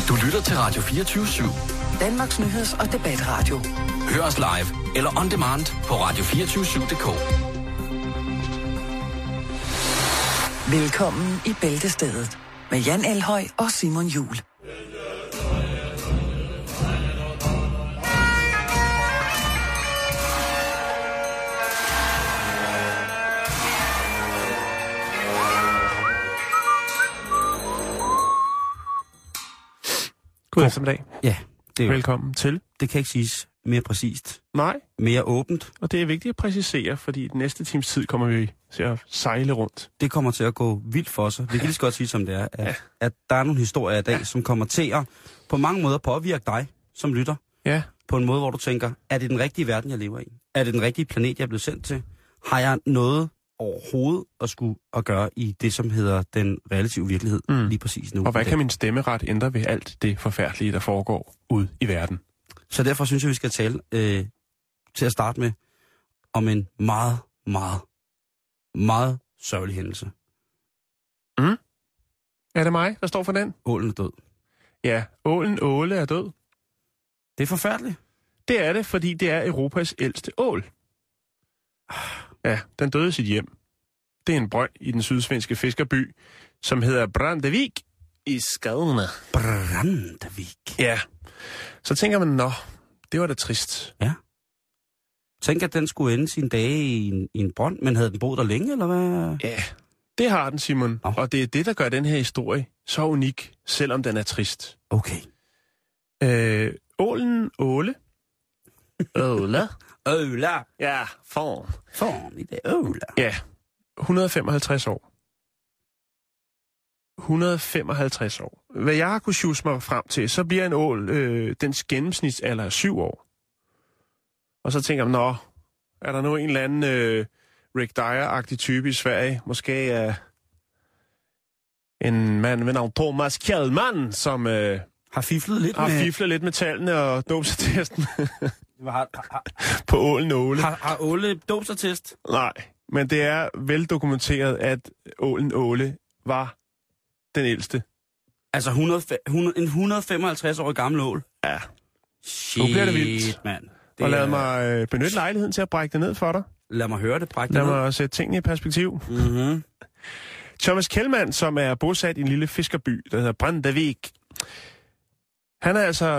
Du lytter til Radio 24/7. Danmarks nyheds- og debatradio. Hør os live eller on demand på radio247.dk. Velkommen i Bæltestedet med Jan Elhøj og Simon Juhl. God eftermiddag. Ja, det er Velkommen til. Det kan ikke siges mere præcist. Nej. Mere åbent. Og det er vigtigt at præcisere, fordi i den næste times tid kommer vi til at sejle rundt. Det kommer til at gå vildt for sig. Vi kan lige så godt sige, som det er, at der er nogle historier i dag, som kommer til at på mange måder påvirke dig, som lytter. Ja. På en måde, hvor du tænker, er det den rigtige verden, jeg lever i? Er det den rigtige planet, jeg er blevet sendt til? Har jeg noget overhovedet at gøre i det, som hedder den relative virkelighed lige præcis nu? Og hvad kan min stemmeret ændre ved alt det forfærdelige, der foregår ude i verden? Så derfor synes jeg, vi skal tale til at starte med om en meget, meget, meget sørgelig hændelse. Mm. Er det mig, der står for den? Ålen er død. Ja, ålen Åle er død. Det er forfærdeligt. Det er det, fordi det er Europas ældste ål. Ja, den døde i sit hjem. Det er en brønd i den sydsvenske fiskerby, som hedder Brandevik i Skåne. Brandevik. Ja. Så tænker man, nå, det var da trist. Ja. Tænk, at den skulle ende sine dage i en brønd, men havde den boet der længe, eller hvad? Ja, det har den, Simon. Oh. Og det er det, der gør den her historie så unik, selvom den er trist. Okay. Ålen Åle. Åla. Åla. Ja, form. Form i det. Åla. Ja, 155 år. 155 år. Hvad jeg har kunnet sjuse mig frem til, så bliver en ål, dens gennemsnitsalder er 7 år. Og så tænker man, nå, er der nu en eller anden Rick Dyer-agtig type i Sverige? Måske en mand ved navn Thomas Kjellman, som har fiflet lidt med tallene og dåbsatesten på ålen Åle. Har Åle dåbsatest? Nej, men det er veldokumenteret, at ålen Åle var den ældste. Altså en 155-årig gammel ål? Ja. Shit, nu bliver det vildt, mand. Og lad mig benytte lejligheden til at brække det ned for dig. Lad mig høre det, brække det ned. Lad mig sætte tingene i perspektiv. Mm-hmm. Thomas Kjellman, som er bosat i en lille fiskerby, der hedder Brandevik. Han er altså...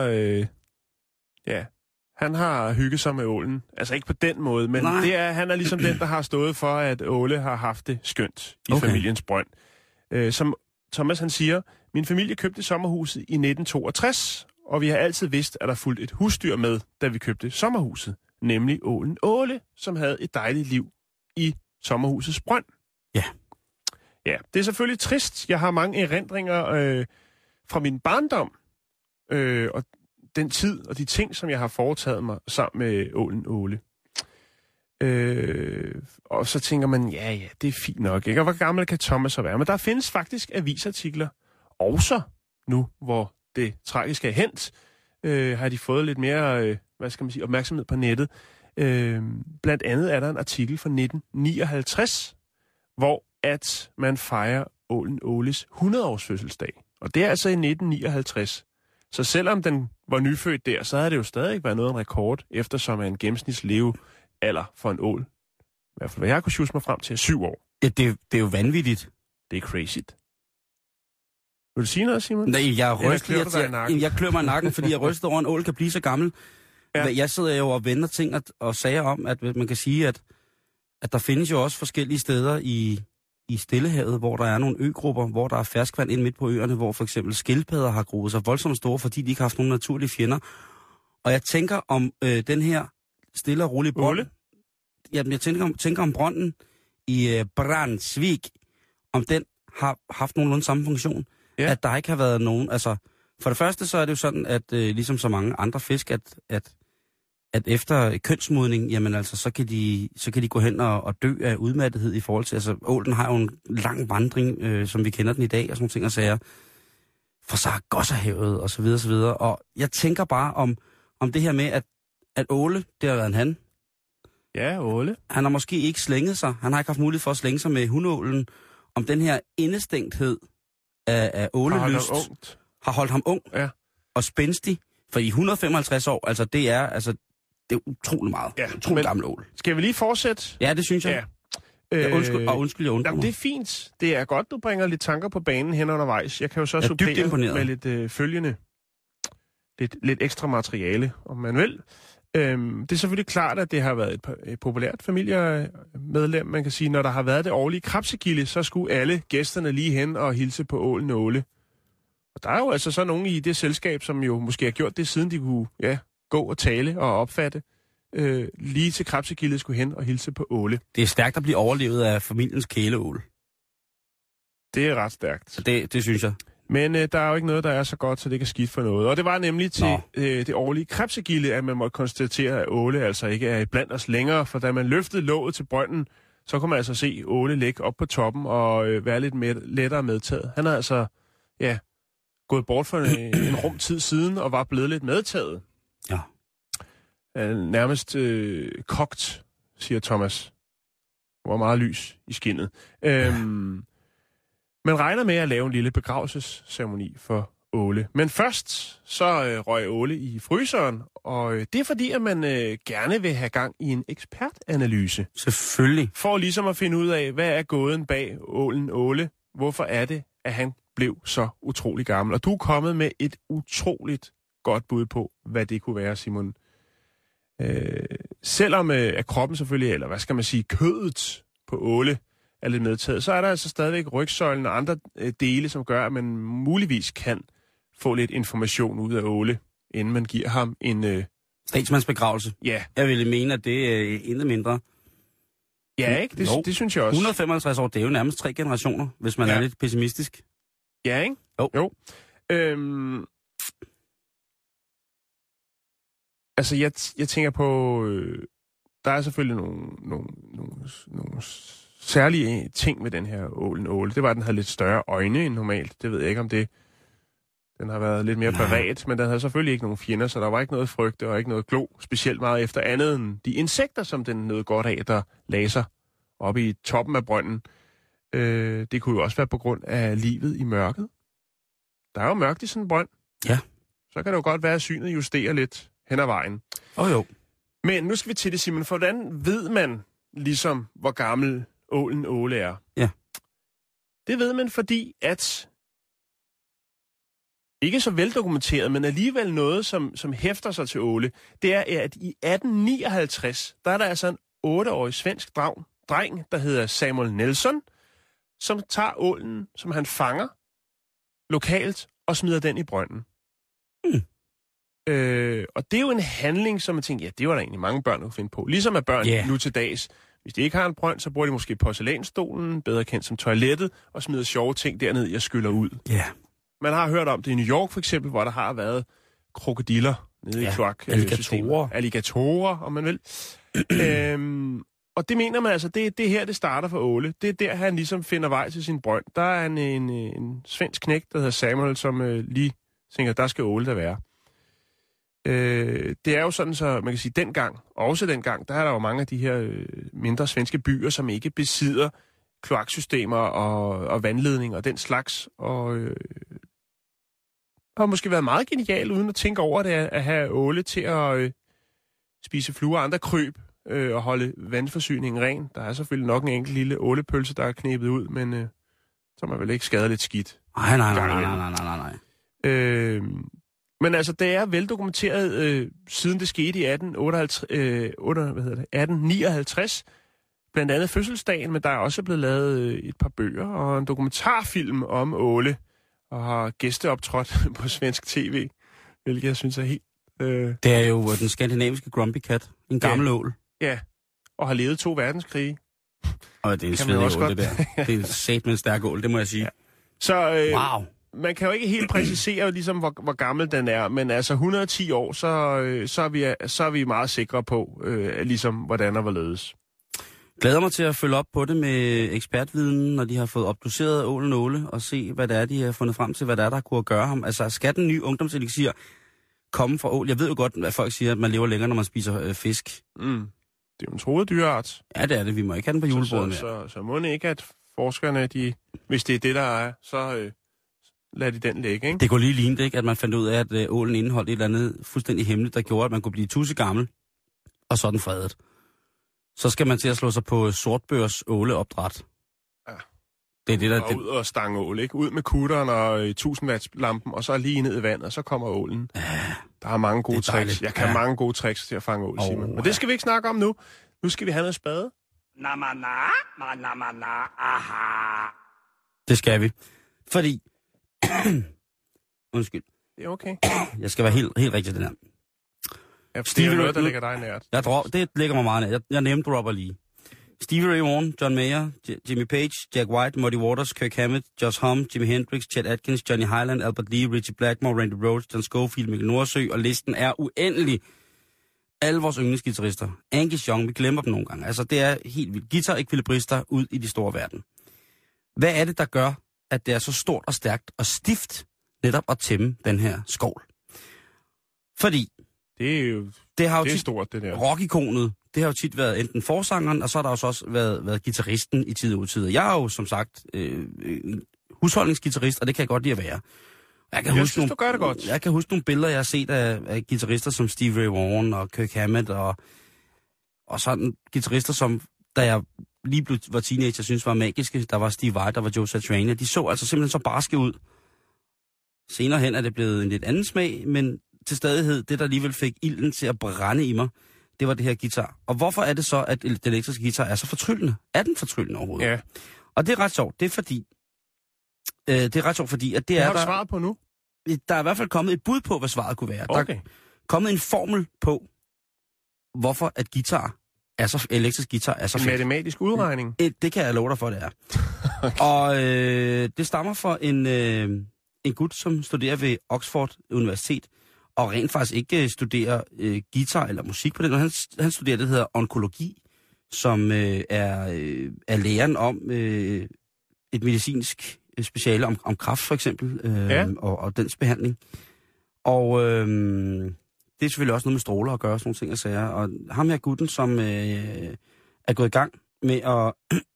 han har hygget sig med ålen. Altså ikke på den måde, men han er ligesom den, der har stået for, at Åle har haft det skønt i familiens brønd. Som Thomas han siger, min familie købte sommerhuset i 1962, og vi har altid vidst, at der fulgte et husdyr med, da vi købte sommerhuset. Nemlig ålen Åle, som havde et dejligt liv i sommerhusets brønd. Ja. Ja, det er selvfølgelig trist. Jeg har mange erindringer fra min barndom, og den tid og de ting, som jeg har foretaget mig sammen med ålen Åle. Og så tænker man, ja, det er fint nok, ikke? Og hvor gammel kan Thomas så være? Men der findes faktisk avisartikler, også nu, hvor det tragiske er hent, har de fået lidt mere, opmærksomhed på nettet. Blandt andet er der en artikel fra 1959, hvor at man fejrer ålen Åles 100-års fødselsdag. Og det er altså i 1959. Så selvom den var nyfødt der, så havde det jo stadig været noget af en rekord, eftersom en gennemsnitslevealder for en ål, i hvert fald hvad jeg kunne sjuse mig frem til, 7 år. Ja, det er jo vanvittigt. Det er crazy. Vil du sige noget, Simon? Nej, jeg klør mig i nakken, fordi jeg rystede over, en ål kan blive så gammel. Ja. Jeg sidder jo og vender ting og sager om, at man kan sige, at der findes jo også forskellige steder i Stillehavet, hvor der er nogle øgrupper, hvor der er ferskvand ind midt på øerne, hvor for eksempel skildpadder har groet sig voldsomt store, fordi de ikke har haft nogen naturlige fjender. Og jeg tænker om den her stille og rolige brønd. Jamen, jeg tænker om brønden i Brandsvik, om den har haft nogenlunde samme funktion. Ja. At der ikke har været nogen... Altså, for det første så er det jo sådan, at ligesom så mange andre fisk, at efter kønsmodning, jamen altså, så kan de gå hen og dø af udmattethed i forhold til... Altså, ålen har jo en lang vandring, som vi kender den i dag, og sådan nogle ting og sager. For Sargassohavet, og så videre, så videre. Og jeg tænker bare om det her med, at Åle, det har været en han. Ja, Åle. Han har måske ikke slænget sig. Han har ikke haft mulighed for at slænge sig med hundålen. Om den her indestængthed af ålelyst har holdt ham ung. Ja. og spændstig. For i 155 år, altså det er utrolig meget. Ja, utrolig gammel ål. Skal vi lige fortsætte? Ja, det synes jeg. Ja. Undskyld, jeg undrer mig. Det er fint. Det er godt, du bringer lidt tanker på banen hen undervejs. Jeg kan jo så supplere med lidt følgende. Lidt ekstra materiale, om man vil. Det er selvfølgelig klart, at det har været et populært familiemedlem. Man kan sige, når der har været det årlige krabsegilde, så skulle alle gæsterne lige hen og hilse på ålen Åle. Og der er jo altså så nogen i det selskab, som jo måske har gjort det, siden de kunne gå og tale og opfatte. Lige til krabsegildet skulle hen og hilse på Åle. Det er stærkt at blive overlevet af familiens kæleål. Det er ret stærkt. Det synes jeg. Men der er jo ikke noget, der er så godt, så det kan skidt for noget. Og det var nemlig til det årlige krabsegilde, at man måtte konstatere, at Åle altså ikke er blandt os længere. For da man løftede låget til brønden, så kunne man altså se Åle ligge op på toppen og være lidt lettere medtaget. Han havde altså gået bort for en rumtid siden og var blevet lidt medtaget. Ja. Nærmest kogt, siger Thomas. Der var meget lys i skindet. Man regner med at lave en lille begravelsesceremoni for Åle. Men først så røg Åle i fryseren, og det er fordi, at man gerne vil have gang i en ekspertanalyse. Selvfølgelig. For ligesom at finde ud af, hvad er gåden bag ålen Åle? Hvorfor er det, at han blev så utrolig gammel? Og du er kommet med et utroligt godt bud på, hvad det kunne være, Simon. Selvom at kroppen selvfølgelig, eller hvad skal man sige, kødet på Åle er lidt medtaget, så er der altså stadigvæk rygsøjlen og andre dele, som gør, at man muligvis kan få lidt information ud af Åle, inden man giver ham en statsmandsbegravelse. Ja. Jeg ville mene, at det er intet mindre. Ja, ikke? Det synes jeg også. 155 år, det er jo nærmest 3 generationer, hvis man er lidt pessimistisk. Ja, ikke? Jo. Altså, jeg tænker på, der er selvfølgelig nogle særlige ting med den her ålen Åle. Det var, at den havde lidt større øjne end normalt. Det ved jeg ikke, om det... Den har været lidt mere beredt, men den havde selvfølgelig ikke nogen fjender, så der var ikke noget frygt og ikke noget glo, specielt meget efter andet end de insekter, som den nød godt af, der lagde sig oppe i toppen af brønden. Det kunne jo også være på grund af livet i mørket. Der er jo mørkt i sådan en brønd. Ja. Så kan det jo godt være, at synet justerer lidt hen ad vejen. Jo. Men nu skal vi til det, Simon. For hvordan ved man ligesom, hvor gammel ålen Åle er? Ja. Det ved man, fordi at ikke så veldokumenteret, men alligevel noget, som hæfter sig til Åle, det er, at i 1859, der er der altså en 8-årig svensk dreng, der hedder Samuel Nelson, som tager ålen, som han fanger lokalt, og smider den i brønden. Og det er jo en handling, som man tænker, ja, det var der egentlig mange børn, der kunne finde på. Ligesom at børn nu til dags, hvis de ikke har en brønd, så bruger de måske porcelænsstolen, bedre kendt som toilettet, og smider sjove ting derned, jeg skyller ud. Ja. Man har hørt om det i New York for eksempel, hvor der har været krokodiller nede i kloak. Alligatorer, om man vil. Og det mener man altså, det er her, det starter for Åle. Det er der, han ligesom finder vej til sin brønd. Der er en svensk knægt, der hedder Samuel, som lige tænker, der skal Åle der være. Det er jo sådan, så man kan sige, dengang, der er der jo mange af de her mindre svenske byer, som ikke besidder kloaksystemer og vandledning og den slags, og har måske været meget genial, uden at tænke over det, at have Åle til at spise fluer og andre kryb og holde vandforsyningen ren. Der er selvfølgelig nok en enkelt lille ålepølse, der er knæbet ud, men så er man vel ikke skadet lidt skidt. Nej. Men altså, det er veldokumenteret, siden det skete i 1859, blandt andet fødselsdagen, men der er også blevet lavet et par bøger og en dokumentarfilm om Åle, og har gæsteoptrådt på svensk tv, hvilket jeg synes er helt... Det er jo den skandinaviske Grumpy Cat, en gammel ål. Ja, og har levet 2 verdenskrige. Og det er en svedig ål, det der. Det er en satme stærk ål, det må jeg sige. Ja. Så wow. Man kan jo ikke helt præcisere, ligesom, hvor gammel den er, men altså 110 år, så er vi meget sikre på, ligesom, hvordan og hvorledes. Glæder mig til at følge op på det med ekspertviden, når de har fået obduceret ålen Åle, og se, hvad det er, de har fundet frem til, hvad det er, der kunne gøre ham. Altså, skal den nye ungdomselixir komme fra ål? Jeg ved jo godt, at folk siger, at man lever længere, når man spiser fisk. Det er jo en truet dyreart. Ja, det er det. Vi må ikke have den på julebordet mere. Så må det ikke, at forskerne, hvis det er det, der er, så lader de den ligge, ikke? Det kunne lige ligne, ikke, at man fandt ud af, at ålen indeholdt et eller andet fuldstændig hemmeligt, der gjorde, at man kunne blive tusse gammel, og sådan fredet. Så skal man til at slå sig på sortbørs åleopdræt. Ja. Det er det, der... Og ud og stange ål, ikke? Ud med kutteren og 1000 watts lampen, og så lige ned i vandet, og så kommer ålen. Ja, der er mange gode tricks. Dejligt. Jeg kan mange gode tricks til at fange ål, Simon. Men det skal vi ikke snakke om nu. Nu skal vi have noget spade. Det skal vi. Fordi... Undskyld. Det er okay. Jeg skal være helt rigtig den her. Ja, det er noget, der ligger dig nært. Det ligger mig meget nært. Jeg name-dropper lige. Stevie Ray Vaughan, John Mayer, Jimmy Page, Jack White, Muddy Waters, Kirk Hammett, Josh Homme, Jimi Hendrix, Chet Atkins, Johnny Highland, Albert Lee, Richie Blackmore, Randy Rhoads, John Scofield, Mikkel Nordsø, og listen er uendelig. Alle vores yndlingsguitarister. Angus Young, vi glemmer dem nogle gange. Altså, det er helt vildt. Guitar-ekvilibrister ud i de store verden. Hvad er det, der gør, at det er så stort og stærkt og stift netop at tæmme den her skovl? Fordi... Det er jo stort, det der. Rockikonet, det har jo tit været enten forsangeren, og så har der også været guitaristen i tid og utid. Jeg er jo, som sagt, husholdningsguitarist, og det kan jeg godt lide at være. Du gør det godt. Jeg kan huske nogle billeder, jeg har set af guitarister som Stevie Ray Vaughan og Kirk Hammett, og sådan guitarister, som, da jeg lige var teenager, synes var magiske. Der var Steve Vai, der var Joe Satriani. De så altså simpelthen så barske ud. Senere hen er det blevet en lidt anden smag, men til stadighed, det der alligevel fik ilden til at brænde i mig, det var det her guitar. Og hvorfor er det så, at den elektriske guitar er så fortryllende? Er den fortryllende overhovedet? Ja. Og det er ret sjovt. Det er ret sjovt, fordi at det er har du svaret på nu? Der er i hvert fald kommet et bud på, hvad svaret kunne være. Okay. Der er kommet en formel på, hvorfor at elektrisk guitar er så fedt. En matematisk udregning? Det kan jeg love dig for, det er. Okay. Og det stammer fra en gut, som studerer ved Oxford Universitet, og rent faktisk ikke studerer guitar eller musik på den. Han studerer det, der hedder onkologi, som er læren om et medicinsk speciale om kræft, for eksempel, og dens behandling. Og det er selvfølgelig også noget med stråler at gøre, sådan nogle ting og sager. Og ham her gutten, som er gået i gang med at...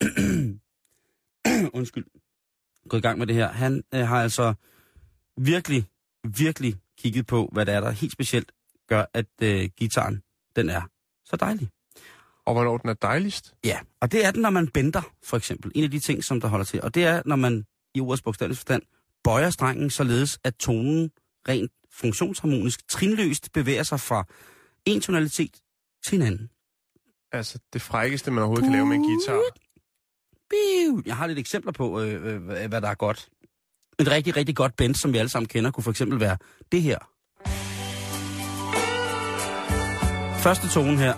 gået i gang med det her. Han har altså virkelig kigget på, hvad det er, der helt specielt gør, at guitaren, den er så dejlig. Og hvornår den er dejligst? Ja, og det er den, når man bender, for eksempel. En af de ting, som der holder til. Og det er, når man i ordets bogstavelige forstand bøjer strengen, således at tonen rent funktionsharmonisk, trinløst bevæger sig fra en tonalitet til en anden. Altså det frækkeste, man overhovedet kan lave med en guitar. Jeg har lidt eksempler på, hvad der er godt. Et rigtig, rigtig godt bend, som vi alle sammen kender, kunne for eksempel være det her. Første tone her.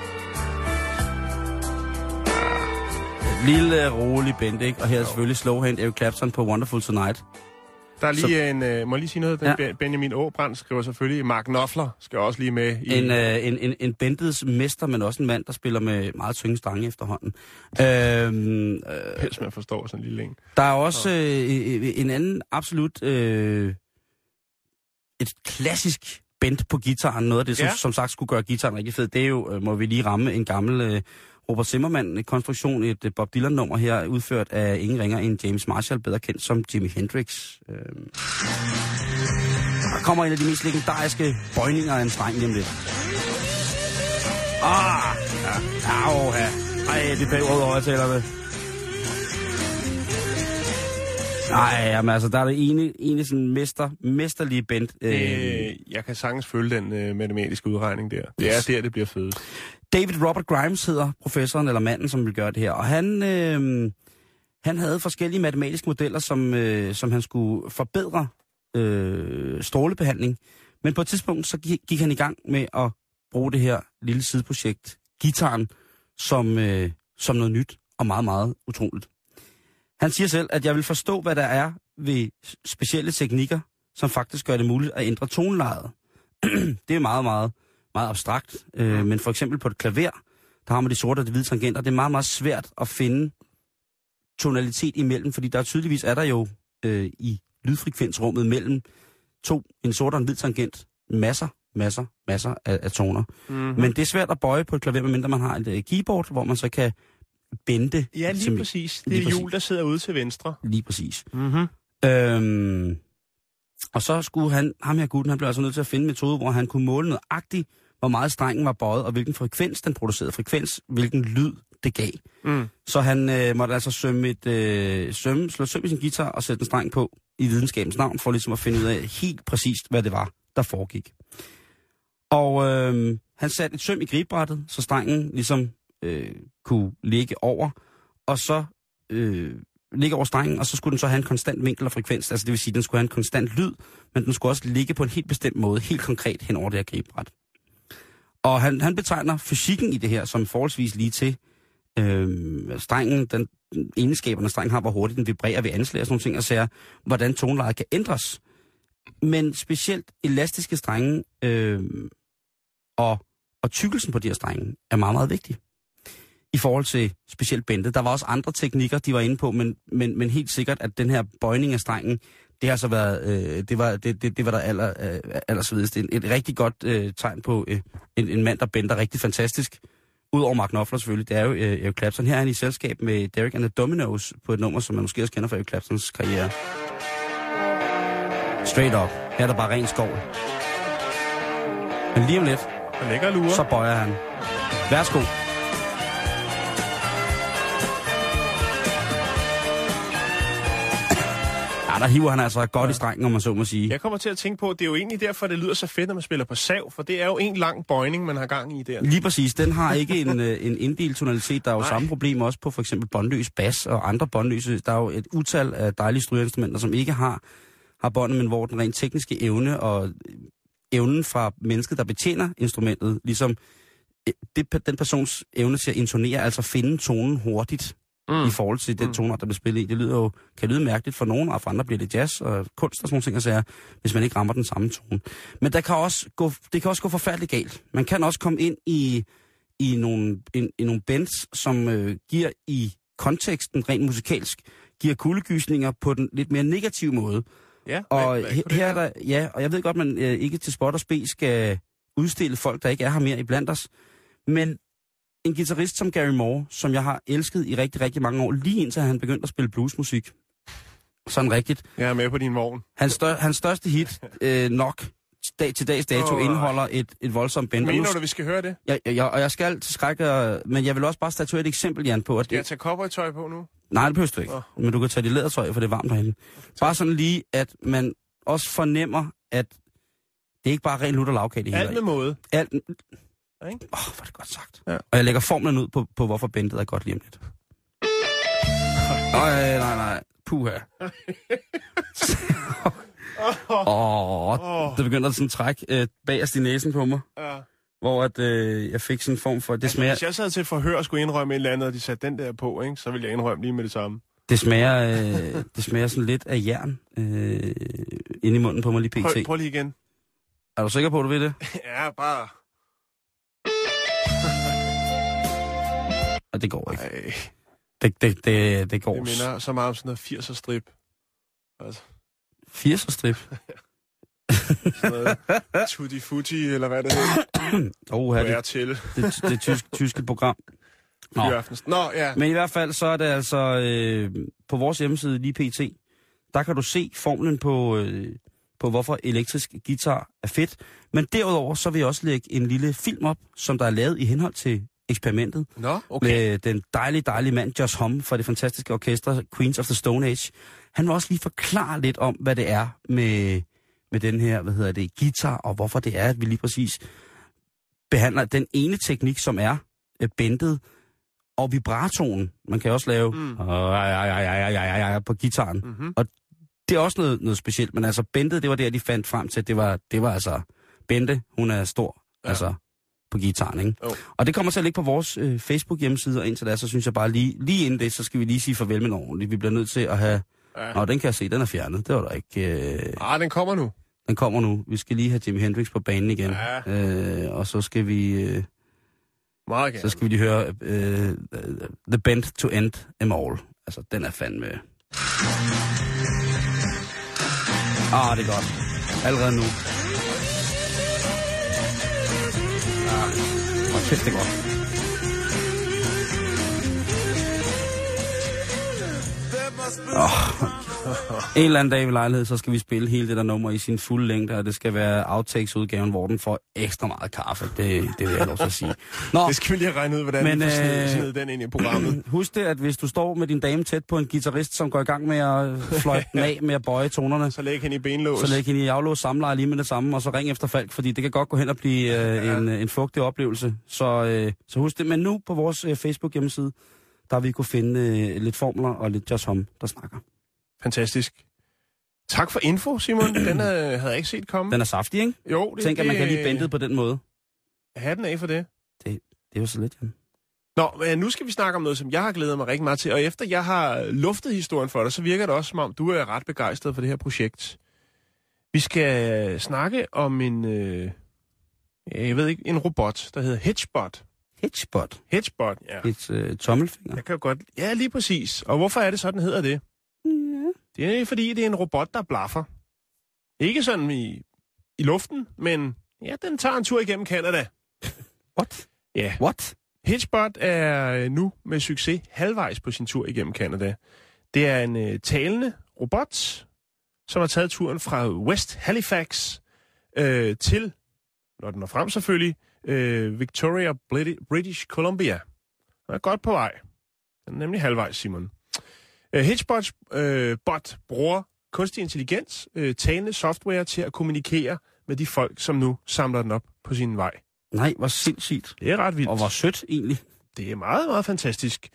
Lille, rolig bend, ikke? Og her er selvfølgelig Slowhand Eric Clapton på Wonderful Tonight. Der er lige må lige sige noget. Den Benjamin Åbrand skriver selvfølgelig, Mark Knopfler skal også lige med. En bendets mester, men også en mand, der spiller med meget tynge strenge efterhånden. Helst man forstår sådan en lille en. Der er også en anden absolut et klassisk bend på guitaren. Noget af det, som sagt skulle gøre guitaren rigtig fed. Det er jo, må vi lige ramme, en gammel Robert Zimmermann-konstruktion, et Bob Dylan-nummer her, udført af ingen ringer end James Marshall, bedre kendt som Jimi Hendrix. Der kommer en af de mest legendariske bøjninger af en streng lige om lidt. Ej, det bagud over, jeg taler med. Nej, jamen altså, der er det ene sådan mesterlige bend. Jeg kan sagtens følge den matematiske udregning der. Det er der, det bliver fedest. David Robert Grimes hedder professoren eller manden, som vil gøre det her. Og han havde forskellige matematiske modeller, som han skulle forbedre strålebehandling. Men på et tidspunkt, så gik han i gang med at bruge det her lille sideprojekt, guitaren, som noget nyt og meget, meget utroligt. Han siger selv, at jeg vil forstå, hvad der er ved specielle teknikker, som faktisk gør det muligt at ændre tonelejet. Det er meget, meget, meget abstrakt. Men for eksempel på et klaver, der har man de sorte og de hvide tangenter. Det er meget, meget svært at finde tonalitet imellem, fordi der tydeligvis er der jo i lydfrekvensrummet mellem en sort og en hvid tangent masser af toner. Mm-hmm. Men det er svært at bøje på et klaver, medmindre man har et keyboard, hvor man så kan bende. Ja, lige præcis. Det er hjul, der sidder ude til venstre. Lige præcis. Mm-hmm. Og så skulle ham her gutten, han blev altså nødt til at finde en metode, hvor han kunne måle nøjagtigt, hvor meget strengen var bøjet, og hvilken frekvens den producerede. Hvilken lyd det gav. Så han måtte altså slå søm i sin guitar og sætte en streng på i videnskabens navn, for ligesom at finde ud af helt præcist, hvad det var, der foregik. Og han satte et søm i gribebrættet, så strengen ligesom kunne ligge over, og så ligge over strengen, og så skulle den så have en konstant vinkel og frekvens. Altså det vil sige, at den skulle have en konstant lyd, men den skulle også ligge på en helt bestemt måde, helt konkret hen over det her gribebræt. Og han betegner fysikken i det her som forholdsvis lige til strengen, den egenskaberne strengen har, hvor hurtigt den vibrerer ved anslag og sådan nogle ting, og siger, hvordan tonelejet kan ændres. Men specielt elastiske strenge og tykkelsen på de her strenge er meget, meget vigtig. I forhold til specielt bændet. Der var også andre teknikker, de var inde på, men helt sikkert, at den her bøjning af strengen, det har så været, det var der allersvedest. Et rigtig godt tegn på en mand, der bænder rigtig fantastisk. Udover Mark Knopfler selvfølgelig, det er jo Eric Clapton. Her er han i selskab med Derek and the Dominos på et nummer, som man måske også kender fra Eric Claptons karriere. Straight up. Her er der bare ren skov. Men lige om lidt, så bøjer han. Værsgo. Ja, der hiver han altså godt i strengen, om man så må sige. Jeg kommer til at tænke på, at det er jo egentlig derfor, det lyder så fedt, når man spiller på sav, for det er jo en lang bøjning, man har gang i der. Lige præcis. Den har ikke en inddelt tonalitet. Der er jo samme problem også på for eksempel båndløs bas og andre båndløse. Der er jo et utal af dejlige strygeinstrumenter, som ikke har båndet, men hvor den rent tekniske evne og evnen fra mennesket, der betjener instrumentet, ligesom den persons evne til at intonere, altså finde tonen hurtigt. I forhold til den toner, der bliver spillet i. Det kan lyde mærkeligt for nogen, og for andre bliver det jazz og kunst og sådan nogle ting, så hvis man ikke rammer den samme tone. Men det kan også gå forfærdeligt galt. Man kan også komme ind i nogle bands, som giver i konteksten rent musikalsk, giver kuldegysninger på den lidt mere negative måde. Ja, og her er der, og jeg ved godt, man ikke til spot og spe skal udstille folk, der ikke er her mere iblandt os, men en guitarist som Gary Moore, som jeg har elsket i rigtig, rigtig mange år, lige indtil han begyndte at spille bluesmusik. Sådan rigtigt. Jeg er med på din vogn. Hans største hit, nok til dags dato, indeholder et voldsomt band. Mener du, vi skal høre det? Og jeg skal til skræk, men jeg vil også bare statuere et eksempel, Jan, på at skal jeg tage cowboytøj på nu? Nej, det behøver du ikke. Men du kan tage dit lædertøj, for det er varmt herinde. Bare sådan lige, at man også fornemmer, at det er ikke bare ren lutter lavkage, det hele. Alt med måde. Hvor er det godt sagt. Ja. Og jeg lægger formlen ud på hvorfor bandet er godt lige om lidt. Nej. Puha. Det begynder sådan en træk bagerst i næsen på mig. Ja. Hvor at, jeg fik sådan en form for... Det smager... Hvis jeg sad til et forhør og skulle indrømme et eller andet, og de satte den der på, ikke, så ville jeg indrømme lige med det samme. Det smager sådan lidt af jern inde i munden på mig lige pt. Prøv lige igen. Er du sikker på, at du ved det? Ja, bare... Og det går ikke. Det går. Det minder så meget om sådan noget 80'er strip. Altså. 80'er strip? Sådan noget Tutti Futti, eller hvad det hedder. Det tyske program. Nå, ja. Men i hvert fald, så er det altså på vores hjemmeside lige pt. Der kan du se formlen på hvorfor elektrisk guitar er fedt. Men derudover, så vil jeg også lægge en lille film op, som der er lavet i henhold til eksperimentet. Nå, okay. Med den dejlige mand, Josh Homme, fra det fantastiske orkester Queens of the Stone Age. Han vil også lige forklare lidt om, hvad det er med den her, guitar, og hvorfor det er, at vi lige præcis behandler den ene teknik, som er bændet, og vibratonen. Man kan også lave på guitaren. Mm-hmm. Og det er også noget specielt, men altså bændet, det var der, de fandt frem til, det var altså Bente, hun er stor, altså på guitaren, ikke? Oh. Og det kommer til at ligge på vores Facebook-hjemmeside, og indtil da, så synes jeg bare lige inden det, så skal vi lige sige farvel med ordentligt. Vi bliver nødt til at have... Ja. Nå, den kan jeg se, den er fjernet. Det var der ikke... Den kommer nu. Den kommer nu. Vi skal lige have Jimi Hendrix på banen igen. Ja. Og så skal vi... Meget gerne. Så skal vi lige høre The Bend to End Em All. Altså, den er fandme... det er godt. Allerede nu. Kæft, det er godt. En eller anden dag ved lejlighed, så skal vi spille hele det der nummer i sin fulde længde, og det skal være outtakes-udgaven, hvor den får ekstra meget kaffe. Det vil jeg lov til at sige. Nå, det skal vi lige have regnet ud, hvordan vi får snedet den ind i programmet. Husk det, at hvis du står med din dame tæt på en guitarist, som går i gang med at fløjte den af med at bøje tonerne, så læg hende i benlås. Så læg hende i aflås samleje lige med det samme, og så ring efter Falk, fordi det kan godt gå hen og blive en fugtig oplevelse. Så husk det. Men nu på vores Facebook-hjemmeside, der vi kunne finde lidt formler og lidt Just Hum, der snakker. Fantastisk. Tak for info, Simon. Den havde jeg ikke set komme. Den er saftig, ikke? Jo. Tænk, at man kan lide bandet på den måde. Hatten af for det. Det er jo så lidt, ja. Nå, men nu skal vi snakke om noget, som jeg har glædet mig rigtig meget til. Og efter jeg har luftet historien for dig, så virker det også, som om du er ret begejstret for det her projekt. Vi skal snakke om en robot, der hedder Hedgebot. Hedgebot, ja. Et tommelfinger. Jeg kan jo godt... Ja, lige præcis. Og hvorfor er det sådan, hedder det? Det er fordi, det er en robot, der blaffer. Ikke sådan i luften, men ja, den tager en tur igennem Canada. What? Ja. What? Hedgebot er nu med succes halvvejs på sin tur igennem Canada. Det er en talende robot, som har taget turen fra West Halifax til, når den når frem selvfølgelig, Victoria, British Columbia. Den er godt på vej. Den er nemlig halvvejs, Simon. Hedgebot bruger kunstig intelligens, talende software til at kommunikere med de folk, som nu samler den op på sin vej. Nej, hvor sindssygt. Det er ret vildt. Og hvor sødt egentlig. Det er meget, meget fantastisk.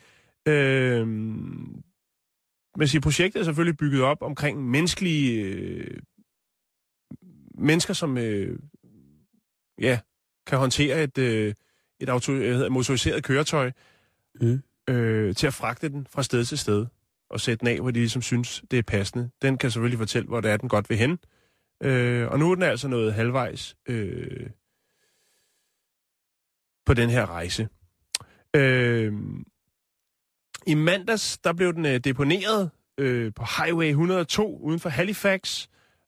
Projektet er selvfølgelig bygget op omkring mennesker, som kan håndtere et motoriseret køretøj til at fragte den fra sted til sted og sætte den af, hvor de ligesom synes, det er passende. Den kan selvfølgelig fortælle, hvor det er, den godt vil hen. Og nu er den altså nået halvvejs på den her rejse. I mandags, der blev den deponeret på Highway 102 uden for Halifax.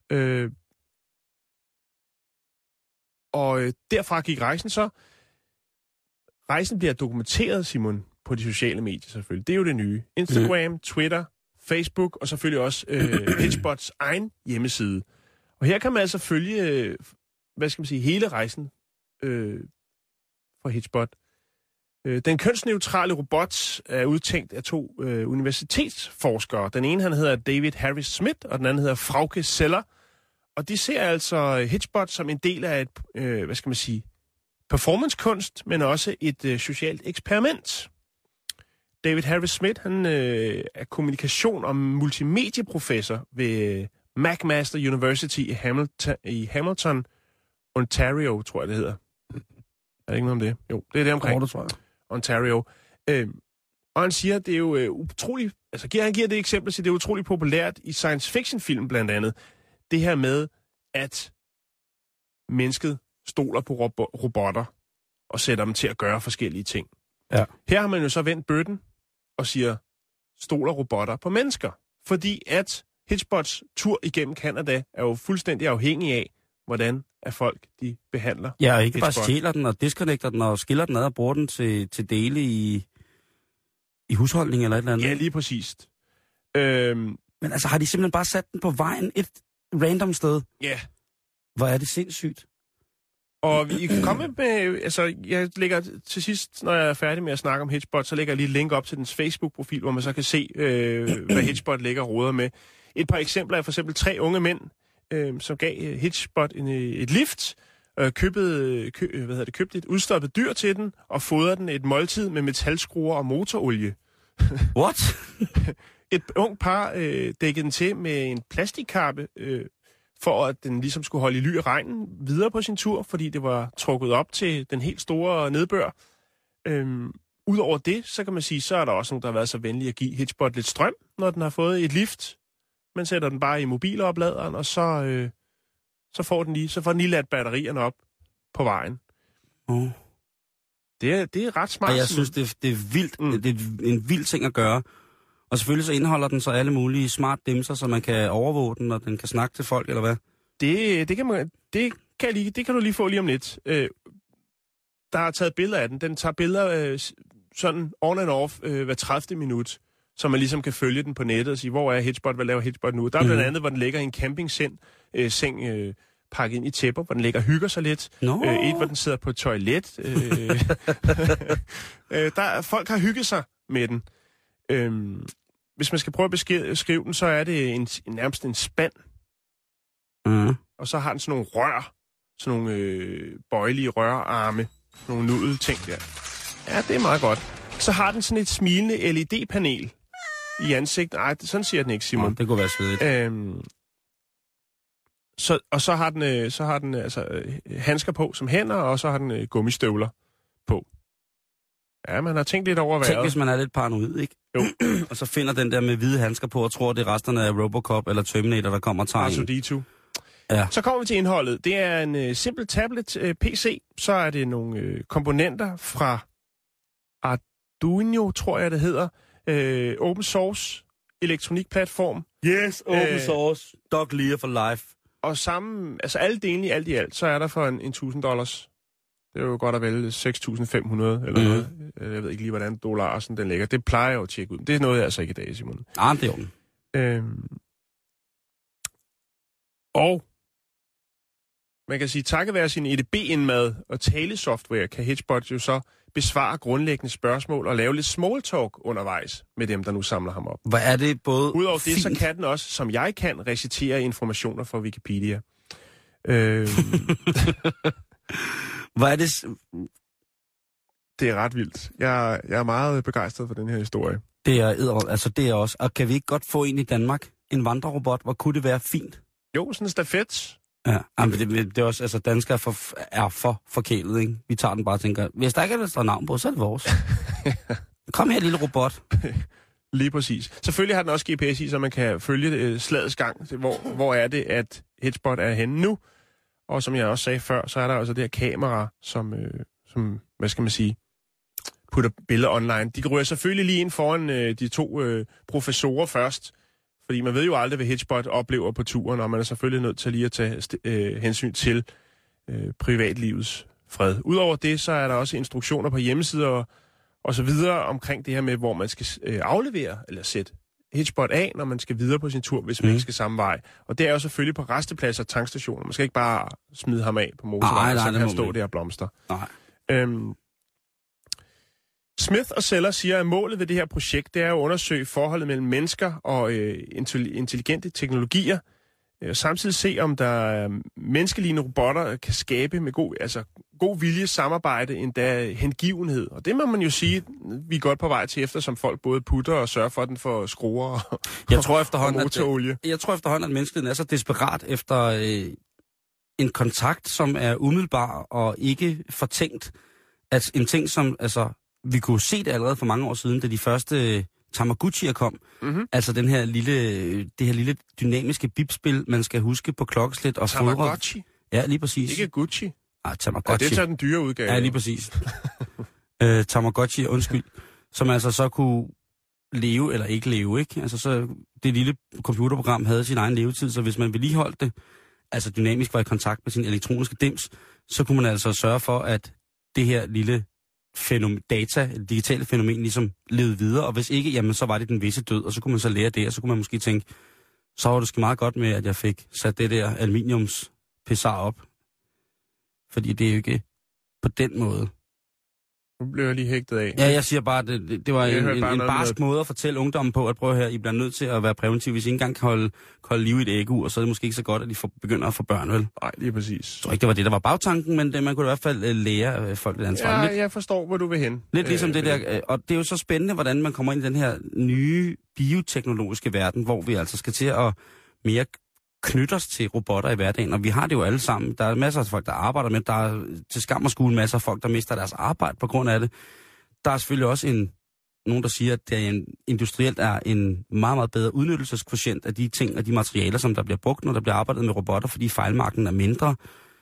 Og derfra gik rejsen så. Rejsen bliver dokumenteret, Simon, på de sociale medier selvfølgelig. Det er jo det nye. Instagram, Twitter, Facebook og selvfølgelig også Hedgebots egen hjemmeside. Og her kan man altså følge, hele rejsen for Hedgebot. Den kønsneutrale robot er udtænkt af to universitetsforskere. Den ene, han hedder David Harris Smith, og den anden hedder Frauke Seller. Og de ser altså Hedgebot som en del af et, performancekunst, men også et socialt eksperiment. David Harris Smith, han er kommunikation- og multimedieprofessor ved McMaster University i Hamilton, Ontario, tror jeg det hedder. Er det ikke noget om det? Jo, det er det omkring. Det tror jeg. Ontario. Og han siger, at det er jo utroligt... han giver det eksempel, at det er utroligt populært i science fiction-film blandt andet. Det her med, at mennesket stoler på robotter og sætter dem til at gøre forskellige ting. Ja. Her har man jo så vendt bøtten og siger, stoler robotter på mennesker. Fordi at Hedgebots tur igennem Canada er jo fuldstændig afhængig af, hvordan at folk de behandler. Ja, og ikke bare stjæler den og disconnecter den og skiller den ad og bruger den til dele i husholdning eller et eller andet. Ja, lige præcis. Men altså, har de simpelthen bare sat den på vejen et random sted? Ja. Hvor er det sindssygt. Og vi kan komme med, jeg lægger til sidst, når jeg er færdig med at snakke om Hedgebot, så lægger jeg lige et link op til dens Facebook-profil, hvor man så kan se, hvad Hedgebot lægger og roder med. Et par eksempler er for eksempel 3 unge mænd, som gav Hedgebot et lift, købte et udstoppet dyr til den, og fodrede den et måltid med metalskruer og motorolie. What? Et ung par dækkede den til med en plastikkappe, for at den ligesom skulle holde i ly af regnen videre på sin tur, fordi det var trukket op til den helt store nedbør. Udover det, så kan man sige, så er der også nogen, der har været så venlige at give Hedgebot lidt strøm, når den har fået et lift. Man sætter den bare i mobilopladeren, og så får den lige ladt batterierne op på vejen. Det er ret smart. Og jeg synes, det er vildt. Det er en vild ting at gøre. Og selvfølgelig så indeholder den så alle mulige smart dimser, så man kan overvåge den, og den kan snakke til folk, eller hvad? Det kan du lige få lige om lidt. Der er taget billeder af den. Den tager billeder sådan on and off hver 30. minut. så man ligesom kan følge den på nettet og sige, hvor er Hedgebot, hvad laver Hedgebot nu? Der er blandt andet, hvor den ligger i en campingseng, pakket ind i tæpper, hvor den ligger og hygger sig lidt. Et, hvor den sidder på et toilet. Folk har hygget sig med den. Hvis man skal prøve at beskrive den, så er det nærmest en spand. Og så har den sådan nogle rør, sådan nogle bøjelige rørarme, nogle nudede ting der. Ja, det er meget godt. Så har den sådan et smilende LED-panel i ansigtet. Nej, sådan siger den ikke, Simon. Det kunne være svedigt. Så har den altså handsker på som hænder, og så har den gummistøvler på. Ja, man har tænkt lidt over vejret. Tænk, hvis man er lidt paranoid, ikke? Jo. Og så finder den der med hvide handsker på, og tror, det er resterne af Robocop eller Terminator, der kommer og tager R2-D2. Ja. Så kommer vi til indholdet. Det er en simpel tablet PC. Så er det nogle komponenter fra Arduino, tror jeg, det hedder. Open source elektronikplatform. Yes, open source. Dog Lear for life. Og sammen, altså alle delene i alt, så er der for $1,000. Det er jo godt at vælge 6.500 eller noget. Jeg ved ikke lige, hvordan dollar sådan den ligger. Det plejer jeg jo at tjekke ud. Det er noget, jeg altså ikke i dag, Simon. Ah, det er jo. Og man kan sige, takket være sin EDB-indmad og talesoftware, kan Hedgebot jo så besvare grundlæggende spørgsmål og lave lidt small talk undervejs med dem, der nu samler ham op. Hvad er det både udover fint? Det, så kan den også, som jeg kan, recitere informationer fra Wikipedia. Hvad er det? Det er ret vildt. Jeg er meget begejstret for den her historie. Det er også. Og kan vi ikke godt få en i Danmark? En vandrerobot? Hvor kunne det være fint? Jo, sådan en stafet. Ja, men det er også, altså danskere er for forkælet, ikke? Vi tager den bare og tænker, hvis der ikke er der navn på, så er det vores. Kom her, lille robot. Lige præcis. Selvfølgelig har den også GPS i, så man kan følge slagets gang. Hvor er det, at Hedgebot er henne nu? Og som jeg også sagde før, så er der altså det her kamera, som hvad skal man sige, putter billeder online. De ryger selvfølgelig lige ind foran de to professorer først, fordi man ved jo aldrig, hvad Hedgebot oplever på turen, og man er selvfølgelig nødt til lige at tage hensyn til privatlivets fred. Udover det, så er der også instruktioner på hjemmesider og så videre omkring det her med, hvor man skal aflevere eller sætte Hedgebot af, når man skal videre på sin tur, hvis man ikke skal samme vej. Og det er jo selvfølgelig på rastepladser og tankstationer. Man skal ikke bare smide ham af på motorvejen, så kan han stå der og blomster. Nej. Smith og Zeller siger, at målet ved det her projekt, det er at undersøge forholdet mellem mennesker og intelligente teknologier, og samtidig se, om der menneskelignende robotter kan skabe med god vilje, samarbejde, endda hengivenhed. Og det må man jo sige, vi er godt på vej til, eftersom folk både putter og sørger for, at den får skruer og motorolie. Jeg tror efterhånden, at menneskeligheden er så desperat efter en kontakt, som er umiddelbar og ikke fortænkt. At en ting, som vi kunne se det allerede for mange år siden, da de første Tamagotchi'er kom. Mm-hmm. Altså det her lille dynamiske bipspil, man skal huske på klokkeslæt og fodre. Tamagotchi? Ja, lige præcis. Ikke Gucci? Ah, Tamagotchi. Ja, det er så den dyre udgave. Ja, lige præcis. Tamagotchi, undskyld. Som altså så kunne leve eller ikke leve, ikke? Altså så det lille computerprogram havde sin egen levetid, så hvis man vedligeholdt det, altså dynamisk var i kontakt med sin elektroniske dims, så kunne man altså sørge for, at det her lille digitale fænomen ligesom levede videre, og hvis ikke, jamen så var det den visse død, og så kunne man så lære det, og så kunne man måske tænke, så var det sgu meget godt med, at jeg fik sat det der aluminiumspessar op. Fordi det er jo ikke på den måde. Nu bliver jeg lige hægtet af. Ja, jeg siger bare, at det var en barsk måde at fortælle ungdommen på, at prøve her, I bliver nødt til at være præventiv, hvis I ikke engang kan holde liv i et æggeur, så er det måske ikke så godt, at I begynder at få børn, vel? Nej, lige præcis. Jeg tror ikke, det var det, der var bagtanken, men man kunne i hvert fald lære folk det ansvar. Ja, jeg forstår, hvor du vil hen. Lidt ligesom det der, og det er jo så spændende, hvordan man kommer ind i den her nye bioteknologiske verden, hvor vi altså skal til at mere knytte os til robotter i hverdagen, og vi har det jo alle sammen. Der er masser af folk, der arbejder med, der er til skam og skue masser af folk, der mister deres arbejde på grund af det. Der er selvfølgelig også nogen, der siger, at det industrielt er en meget, meget bedre udnyttelseskvotient af de ting og de materialer, som der bliver brugt, når der bliver arbejdet med robotter, fordi fejlmarken er mindre.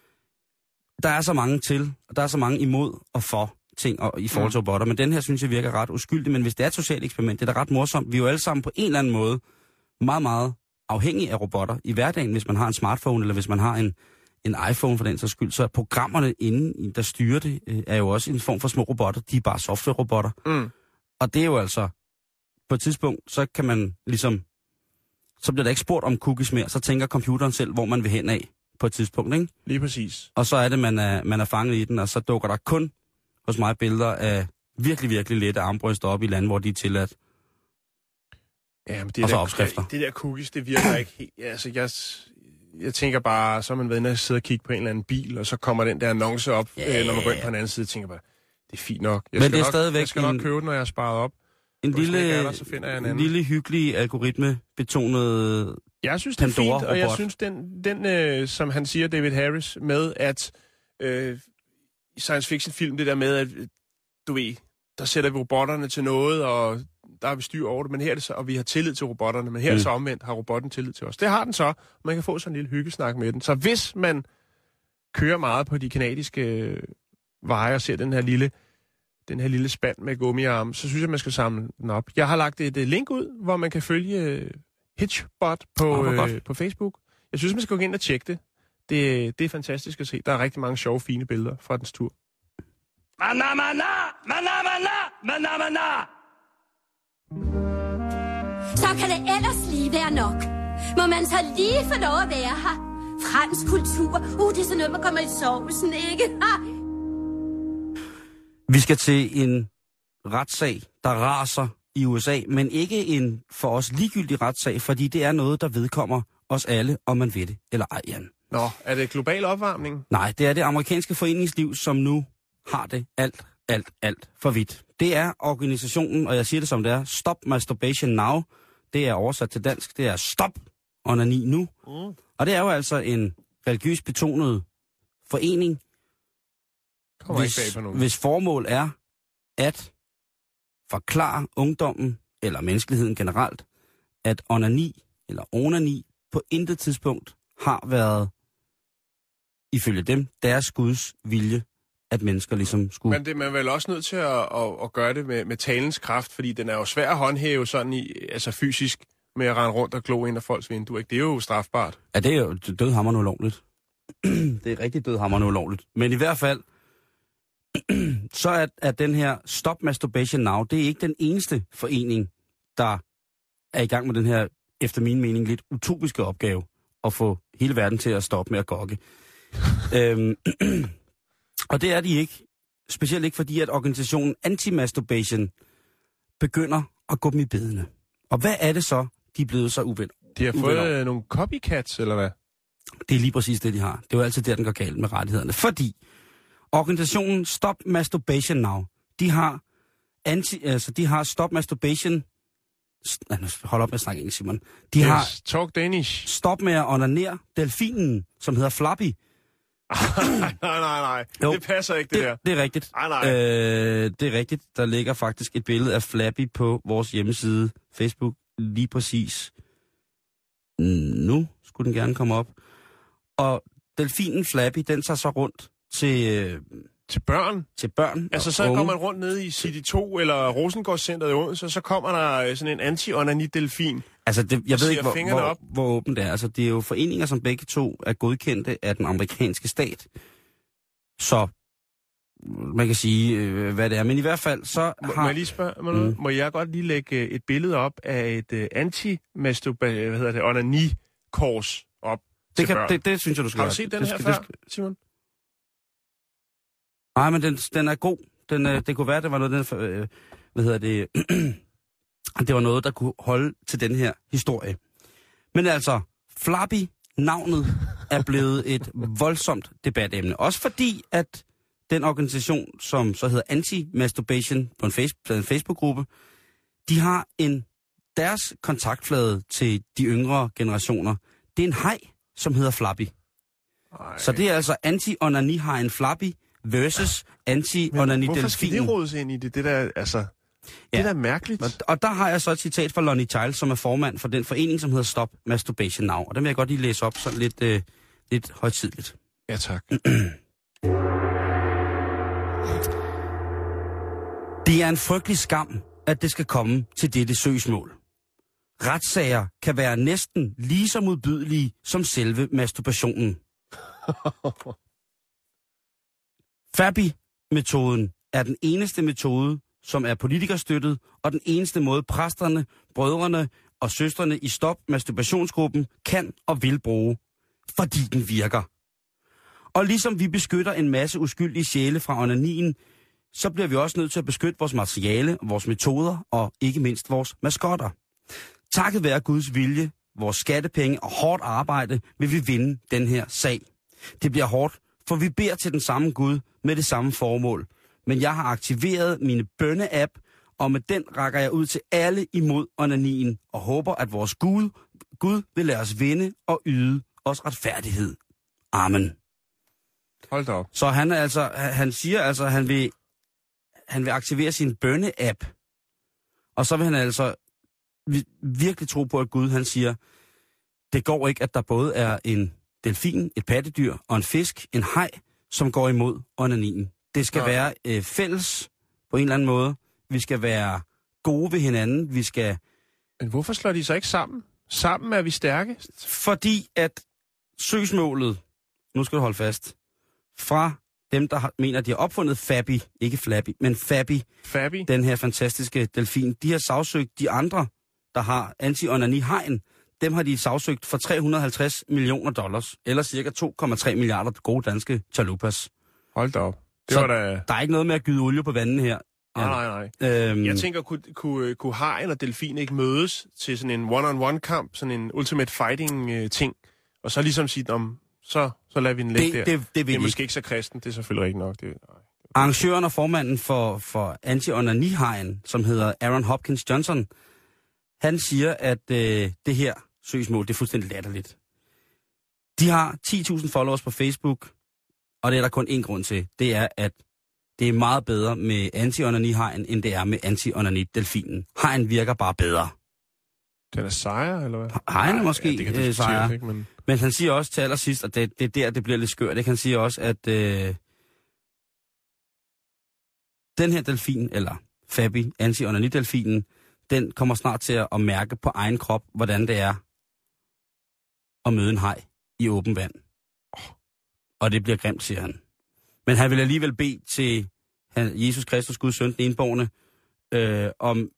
Der er så mange til, og der er så mange imod og for ting i forhold til robotter, men den her synes jeg virker ret uskyldig, men hvis det er et socialt eksperiment, det er da ret morsomt. Vi er jo alle sammen på en eller anden måde meget, meget afhængig af robotter i hverdagen, hvis man har en smartphone, eller hvis man har en iPhone for den sags skyld, så programmerne inden, der styrer det, er jo også en form for små robotter. De er bare software-robotter. Mm. Og det er jo altså på et tidspunkt, så kan man ligesom, så bliver der ikke spurgt om cookies mere, så tænker computeren selv, hvor man vil hen af på et tidspunkt, ikke? Lige præcis. Og så er det, man er fanget i den, og så dukker der kun hos mig billeder af virkelig, virkelig lette armbryster op i lande, hvor de er tilladt. Ja, men og så opskrifter. Det der cookies, det virker ikke helt. Altså, jeg tænker bare, så er man ved at sidde og kigge på en eller anden bil, og så kommer den der annonce op, når man går ind på en anden side, og tænker bare, det er fint nok. Jeg skal nok købe den, når jeg har sparet op. En lille hyggelig algoritme-betonet jeg synes, det er fint, og jeg synes, den som han siger, David Harris, med at i science fiction-film, det der med, at du ved, der sætter vi robotterne til noget, og der har vi styr over det, men her er det så, og vi har tillid til robotterne, men her er det så omvendt, har robotten tillid til os. Det har den så, og man kan få sådan en lille hyggesnak med den. Så hvis man kører meget på de kanadiske veje og ser den her lille spand med gummiarm, så synes jeg, man skal samle den op. Jeg har lagt et link ud, hvor man kan følge Hitchbot på Facebook. Jeg synes, man skal gå ind og tjekke det. Det er fantastisk at se. Der er rigtig mange sjove, fine billeder fra dens tur. Så kan det ellers lige være nok. Må man så lige få lov at være her? Fransk kultur. Det er sådan noget, man kommer i sovsen, ikke? Vi skal til en retssag, der raser i USA, men ikke en for os ligegyldig retssag, fordi det er noget, der vedkommer os alle, om man ved det eller ej, Jan. Nå, er det global opvarmning? Nej, det er det amerikanske foreningsliv, som nu har det alt for vidt. Det er organisationen, og jeg siger det som det er, Stop Masturbation Now. Det er oversat til dansk, det er Stop Onani Nu. Og det er jo altså en religiøst betonet forening, hvis formål er at forklare ungdommen, eller menneskeligheden generelt, at onani, eller onani, på intet tidspunkt har været, ifølge dem, deres Guds vilje, at mennesker ligesom skulle... Men det er man vel også nødt til at gøre det med talens kraft, fordi den er jo svær at håndhæve sådan altså fysisk, med at rende rundt og glo ind af folks vinduer, ikke? Det er jo strafbart. Ja, det er jo dødhamrende ulovligt. Det er rigtig dødhamrende ulovligt. Men i hvert fald, så er den her Stop Masturbation Now, det er ikke den eneste forening, der er i gang med den her, efter min mening, lidt utopiske opgave, at få hele verden til at stoppe med at gokke. Og det er de ikke. Specielt ikke fordi, at organisationen Anti-Masturbation begynder at gå dem i bedene. Og hvad er det så, de er blevet så uvenner? De har fået nogle copycats, eller hvad? Det er lige præcis det, de har. Det er jo altid der, den går galt med rettighederne. Fordi organisationen Stop Masturbation Now, de har Stop Masturbation... Hold op med at snakke engelsk, Simon. De har talk Danish. Stop med at onanere delfinen, som hedder Flappy. nej. Jo, det passer ikke, det der. Det er rigtigt. Nej. Det er rigtigt. Der ligger faktisk et billede af Flappy på vores hjemmeside Facebook. Lige præcis. Nu skulle den gerne komme op. Og delfinen Flappy, den tager så rundt til børn? Til børn. Altså, så går man rundt ned i City 2 eller Rosengårdscenteret i Odense, og så kommer der sådan en anti-onani-delfin. Altså, jeg ved ikke, hvor åbent det er. Altså, det er jo foreninger, som begge to er godkendte af den amerikanske stat. Så man kan sige, hvad det er. Men i hvert fald, så har... Må jeg lige spørge, må jeg godt lige lægge et billede op af et onani-kors op til børn? Det synes jeg, du skal. Har du set den her før, Simon? Nej, men den er god. Det kunne være, det var noget, det var noget, der kunne holde til den her historie. Men altså, Flappy, navnet, er blevet et voldsomt debatemne. Også fordi, at den organisation, som så hedder Anti-Masturbation på en Facebook-gruppe, de har deres kontaktflade til de yngre generationer. Det er en haj, som hedder Flappy. Så det er altså anti-onani-hajen Flappy versus anti-onani-delfin. Hvorfor skal de rodes ind i det? Det der, altså... Ja. Det er da mærkeligt. Og der har jeg så et citat fra Lonnie Child, som er formand for den forening, som hedder Stop Masturbation Now. Og den vil jeg godt lige læse op sådan lidt højtidligt. Ja, tak. Det er en frygtelig skam, at det skal komme til dette søgsmål. Retssager kan være næsten lige så modbydelige som selve masturbationen. Flappy-metoden er den eneste metode, som er politikerstøttet, og den eneste måde præsterne, brødrene og søstrene i Stop Masturbationsgruppen kan og vil bruge, fordi den virker. Og ligesom vi beskytter en masse uskyldige sjæle fra onanien, så bliver vi også nødt til at beskytte vores materiale, vores metoder og ikke mindst vores maskotter. Takket være Guds vilje, vores skattepenge og hårdt arbejde, vil vi vinde den her sag. Det bliver hårdt, for vi beder til den samme Gud med det samme formål. Men jeg har aktiveret mine bønne-app, og med den rækker jeg ud til alle imod onanien, og håber, at vores Gud vil lade os vinde og yde os retfærdighed. Amen. Hold da op. Så han siger altså, at han vil aktivere sin bønne-app, og så vil han altså virkelig tro på, at Gud, han siger, det går ikke, at der både er en delfin, et pattedyr og en fisk, en haj, som går imod onanien. Det skal være fælles på en eller anden måde. Vi skal være gode ved hinanden. Vi skal... Men hvorfor slår de så ikke sammen? Sammen er vi stærke. Fordi at søgsmålet, nu skal du holde fast, fra dem, der mener, de har opfundet Fabi, ikke Flappy, men Fabi, den her fantastiske delfin, de har sagsøgt de andre, der har anti-onani-hegn. Dem har de sagsøgt for $350 million, eller cirka 2,3 milliarder gode danske chalupas. Hold da op. Så der er ikke noget med at gyde olie på vandet her. Ja. Nej. Jeg tænker, kunne hajen og delfin ikke mødes til sådan en one-on-one-kamp, sådan en ultimate fighting-ting, og så ligesom sige, så lader vi den ligge der. Det er måske ikke så kristen, det er selvfølgelig ikke nok. Arrangøren og formanden for anti-onani-hegn, som hedder Aaron Hopkins Johnson, han siger, at det her søgsmål, det er fuldstændig latterligt. De har 10.000 followers på Facebook, og det er der kun én grund til. Det er, at det er meget bedre med anti-onani-hegn, end det er med anti-onani-delfinen. Hegn virker bare bedre. Den er sejere, eller hvad? Hegn er måske sejere. Men han siger også til allersidst, at det er der, det bliver lidt skørt. Det kan sige også, at den her delfin, eller Fabi, anti-onani-delfinen, den kommer snart til at mærke på egen krop, hvordan det er at møde en haj i åben vand. Og det bliver grimt, siger han. Men han vil alligevel bede til Jesus Kristus, Guds søn, den enbårne, om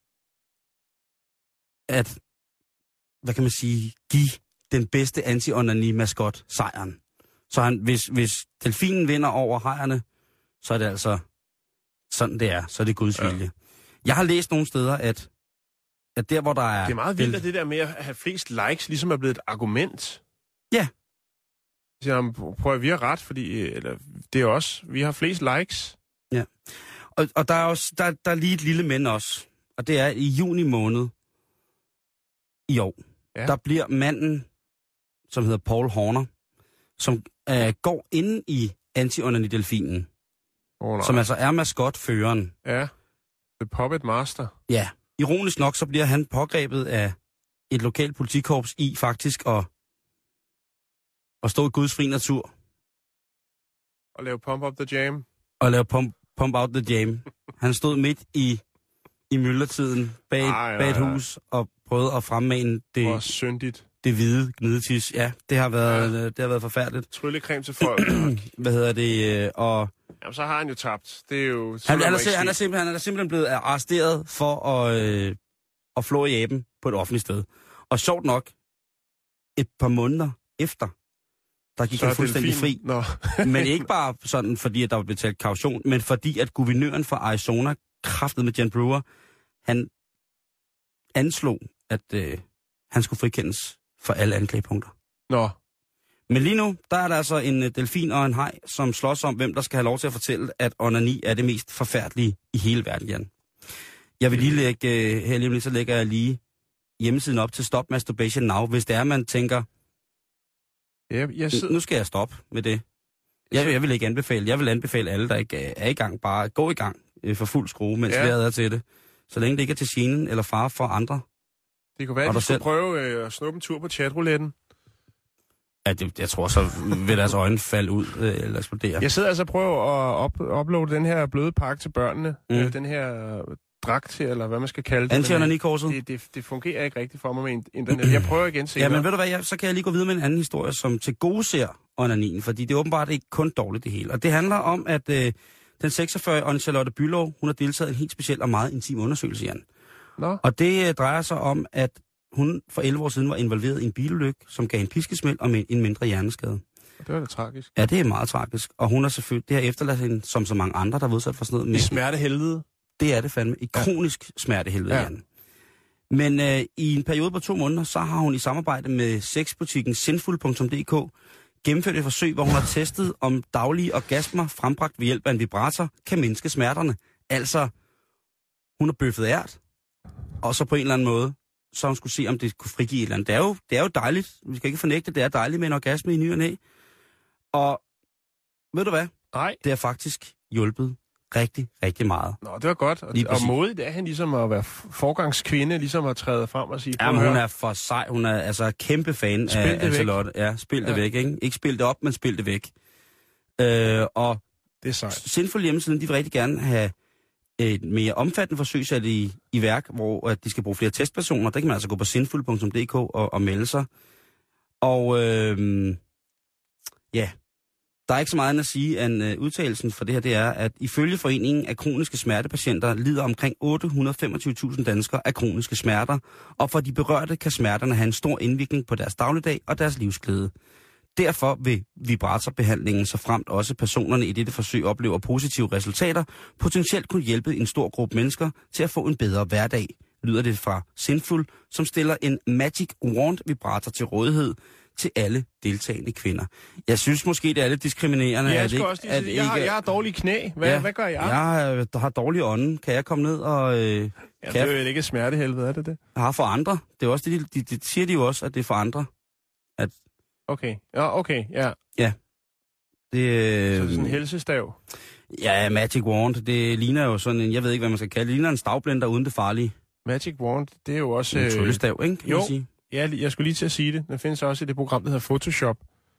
at, hvad kan man sige, give den bedste anti-onani-maskot sejren. Så hvis delfinen vinder over hajerne, så er det altså sådan, det er. Så er det Guds vilje. Jeg har læst nogle steder, at der, hvor der er... Det er meget vildt, at det der med at have flest likes ligesom er blevet et argument. Ja. Så prøv at vi har ret, fordi det er også, vi har flest likes. Ja. Og der er også der er lige et lille men også. Og det er i juni måned i år. Ja. Der bliver manden, som hedder Paul Horner, som går inde i anti-onani-delfinen. Som altså er maskotføreren. Ja. The Puppet Master. Ja. Ironisk nok, så bliver han pågrebet af et lokalt politikorps i faktisk at stå i Guds fri natur. Og lave Pump Up the Jam. Og lave Pump Out the Jam. Han stod midt i myldretiden bag et hus og prøvede at fremmane det hvide gnidetis. Ja, det har været forfærdeligt. Tryllecreme til folk. Hvad hedder det? Og jamen, så har han jo tabt. Det er jo... Han er simpelthen blevet arresteret for at flå i aben på et offentligt sted. Og sjovt nok, et par måneder efter, der gik han fuldstændig fri. Men ikke bare sådan, fordi at der var betalt kaution, men fordi at guvernøren fra Arizona, kraftet med Jan Brewer, han anslog, at han skulle frikendes for alle anklagepunkter. Men lige nu, der er der altså en delfin og en haj, som slås om, hvem der skal have lov til at fortælle, at onani er det mest forfærdelige i hele verden, Jan. Jeg vil lige lægge, her lige om lidt, så lægger jeg lige hjemmesiden op til Stop Masturbation Now, hvis det er, man tænker, nu skal jeg stoppe med det. Jeg vil ikke anbefale. Jeg vil anbefale alle, der ikke er i gang, bare gå i gang for fuld skrue, mens vejret er til det. Så længe det ikke er til genen eller fare for andre. Det kunne være, at de skulle prøve at snuppe en tur på chatrouletten. Ja, jeg tror så vil deres øjne falde ud eller eksplodere. Jeg sidder altså og prøver at uploade den her bløde pakke til børnene. Den her dragt, eller hvad man skal kalde det. Anti-onani-korset. Det fungerer ikke rigtigt for mig med internet. Jeg prøver igen senere. Ja, men ved du hvad, så kan jeg lige gå videre med en anden historie, som til gode ser onanien, fordi det er åbenbart ikke kun dårligt det hele. Og det handler om, at Den 46-årige Anne-Charlotte Bülow, hun har deltaget i en helt speciel og meget intim undersøgelse, Jan. Nå. Og det drejer sig om, at hun for 11 år siden var involveret i en bilulykke, som gav en piskesmæld og en mindre hjerneskade. Det var da tragisk. Ja, det er meget tragisk. Og hun har selvfølgelig, det har efterladt hende, som så mange andre, der er udsat for sådan noget. I smertehelvede? Det er det fandme. I kronisk smertehelvede, Jan. Men i en periode på 2 måneder, så har hun i samarbejde med sexbutikken Sinful.dk gennemført et forsøg, hvor hun har testet, om daglige orgasmer frembragt ved hjælp af en vibrator kan mindske smerterne. Altså, hun har bøffet ært, og så på en eller anden måde, så hun skulle se, om det kunne frigive et eller andet. Det er jo dejligt. Vi skal ikke fornægte, det er dejligt med en orgasme i ny og næ. Og ved du hvad? Nej. Det har faktisk hjulpet rigtig, rigtig meget. Nå, det var godt. Og modigt er han ligesom at være forgangskvinde, ligesom at træde frem og sige... Jamen, hun er for sej. Hun er altså kæmpe fan af Anne-Charlotte. Ja, spil det væk, ikke? Ikke spil det op, men spil det væk. Og det er sejt. Sinful hjemmesiden, de vil rigtig gerne have et mere omfattende forsøg sat i værk, hvor at de skal bruge flere testpersoner. Der kan man altså gå på sinful.dk og melde sig. Og ja... Der er ikke så meget andet at sige, end udtalelsen for det her, det er, at ifølge Foreningen af Kroniske Smertepatienter lider omkring 825.000 danskere af kroniske smerter, og for de berørte kan smerterne have en stor indvirkning på deres dagligdag og deres livsglæde. Derfor vil vibratorbehandlingen, så fremt også personerne i dette forsøg oplever positive resultater, potentielt kunne hjælpe en stor gruppe mennesker til at få en bedre hverdag, lyder det fra Sinful, som stiller en Magic Wand vibrator til rådighed til alle deltagende kvinder. Jeg synes måske, det er lidt diskriminerende. Jeg har dårlige knæ. Hvad gør jeg? Jeg har dårlig ånden. Kan jeg komme ned og... det er jo ikke smertehelvede, er det det? Jeg har for andre. Det er også det, siger de jo også, at det er for andre. At... Okay. Ja, okay. Ja. Ja. Så det er sådan en helsestav? Ja, Magic Wand. Det ligner jo sådan en... Jeg ved ikke, hvad man skal kalde det. Det ligner en stavblender uden det farlige. Magic Wand, det er jo også... En tryllestav, ikke? Kan man sige. Ja, jeg skulle lige til at sige det. Den findes også i det program, der hedder Photoshop.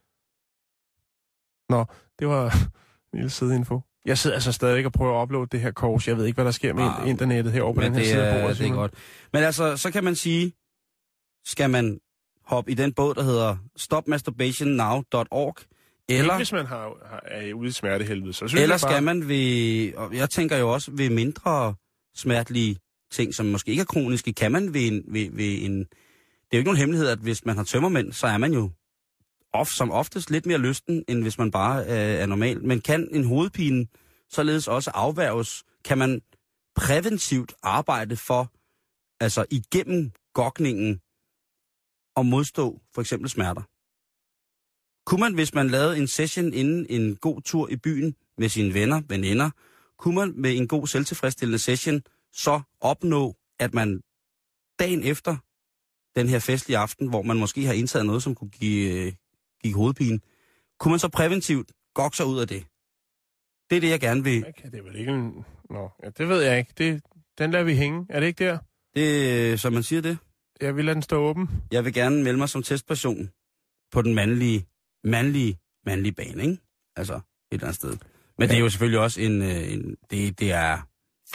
Nå, det var en lille sideinfo. Jeg sidder altså stadig og prøver at uploade det her kors. Jeg ved ikke, hvad der sker med internettet herovre på den her side af bordet. Det er godt. Men altså, så kan man sige, skal man hoppe i den båd, der hedder stopmasturbationnow.org, eller... Hvis man er ude i smertehelvede, så synes eller skal man ved... Og jeg tænker jo også ved mindre smertelige ting, som måske ikke er kroniske, kan man ved en det er jo ikke nogen hemmelighed, at hvis man har tømmermænd, så er man jo som oftest lidt mere lysten, end hvis man bare er normal. Men kan en hovedpine således også afværges? Kan man præventivt arbejde for, altså igennem gokningen, og modstå for eksempel smerter? Kunne man, hvis man lavede en session inden en god tur i byen med sine veninder, kunne man med en god selvtilfredsstillende session så opnå, at man dagen efter den her festlige aften, hvor man måske har indtaget noget, som kunne give hovedpine, kunne man så præventivt gokke sig ud af det? Det er det, jeg gerne vil... Okay, det er vel ikke en... Nå, ja, det ved jeg ikke. Den lader vi hænge. Er det ikke der? Det, som man siger det? Jeg vil lade den stå åben. Jeg vil gerne melde mig som testperson på den mandlige bane, ikke? Altså, et eller andet sted. Men det er jo selvfølgelig også det er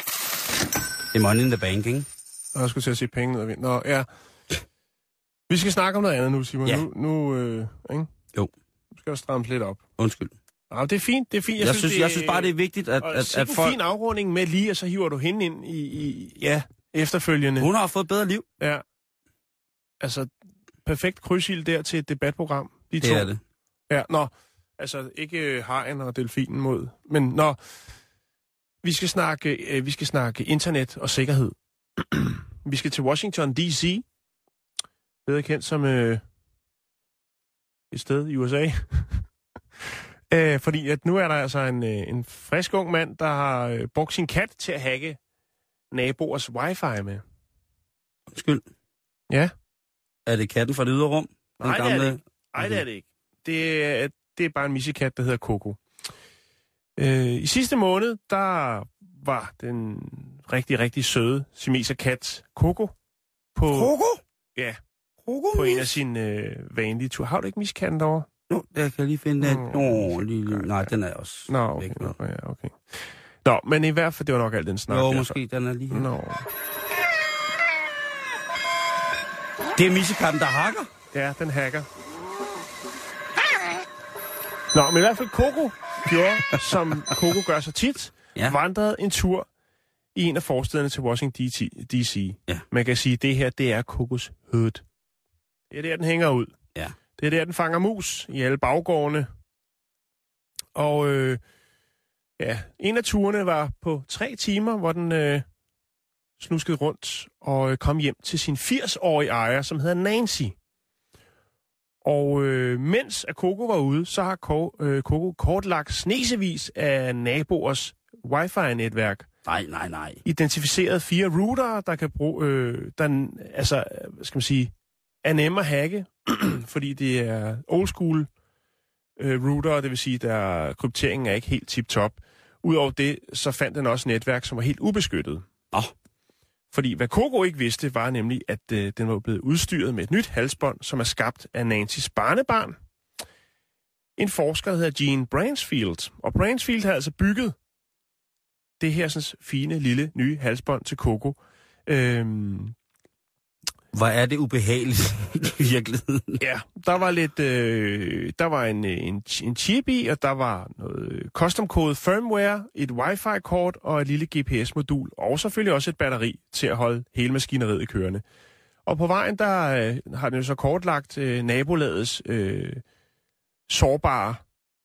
money in the bank, ikke? Jeg skulle til at sige penge ned ad vind. Nå, ja. Vi skal snakke om noget andet nu, Simon. Ja. Nu ikke? Jo. Nu skal jeg stramme lidt op. Undskyld. Ja, det er fint. Jeg synes bare, det er vigtigt, at folk... En fin afrunding med lige, og så hiver du hende ind i efterfølgende. Hun har fået bedre liv. Ja. Altså, perfekt krydsild der til et debatprogram. De to. Det er det. Ja, altså ikke hajen og delfinen mod. Men vi skal snakke internet og sikkerhed. Vi skal til Washington D.C., bedre kendt som et sted i USA. Fordi at nu er der altså en frisk ung mand, der har brugt sin kat til at hacke naboers wifi med. Undskyld. Ja. Er det katten fra det ydre rum? Nej, det er det ikke. Nej, det er det ikke. Det er bare en missekat, der hedder Coco. I sidste måned, der var den rigtig, rigtig søde siameser-kat Coco Coco? Ja. Coco på en af sine vanlige ture. Har du ikke miskatten derovre? Jo, der kan jeg lige finde den. Nej, den er også væk. Okay. Nå, men i hvert fald, det var nok alt den snak. Jo, måske, den er lige her. Nå. Det er missekatten, der hacker? Ja, den hacker. Nå, men i hvert fald Coco gjorde, som Coco gør så tit. vandrede en tur i en af forstederne til Washington D.C. Ja. Man kan sige, at det her, det er Kokos Hood. Det er der, den hænger ud. Ja. Det er der, den fanger mus i alle baggårdene. Og en af turene var på 3 timer, hvor den snuskede rundt og kom hjem til sin 80-årige ejer, som hedder Nancy. Og mens Coco var ude, så har Coco kortlagt snesevis af naboers wifi-netværk. Nej. Identificeret 4 routere, der kan bruge, er nemme at hacke, fordi det er old school router, det vil sige, der krypteringen er ikke helt tip-top. Udover det, så fandt den også netværk, som var helt ubeskyttet. Fordi hvad Coco ikke vidste, var nemlig, at den var blevet udstyret med et nyt halsbånd, som er skabt af Nancys barnebarn. En forsker, der hedder Gene Bransfield. Og Bransfield har altså bygget det her sådan fine, lille, nye halsbånd til Coco. Hvor er det ubehageligt i virkeligheden? Ja, der var lidt, der var en chip i, og der var noget custom-code firmware, et wifi-kort og et lille GPS-modul, og selvfølgelig også et batteri til at holde hele maskineriet i kørende. Og på vejen, der har den jo så kortlagt nabolagets sårbare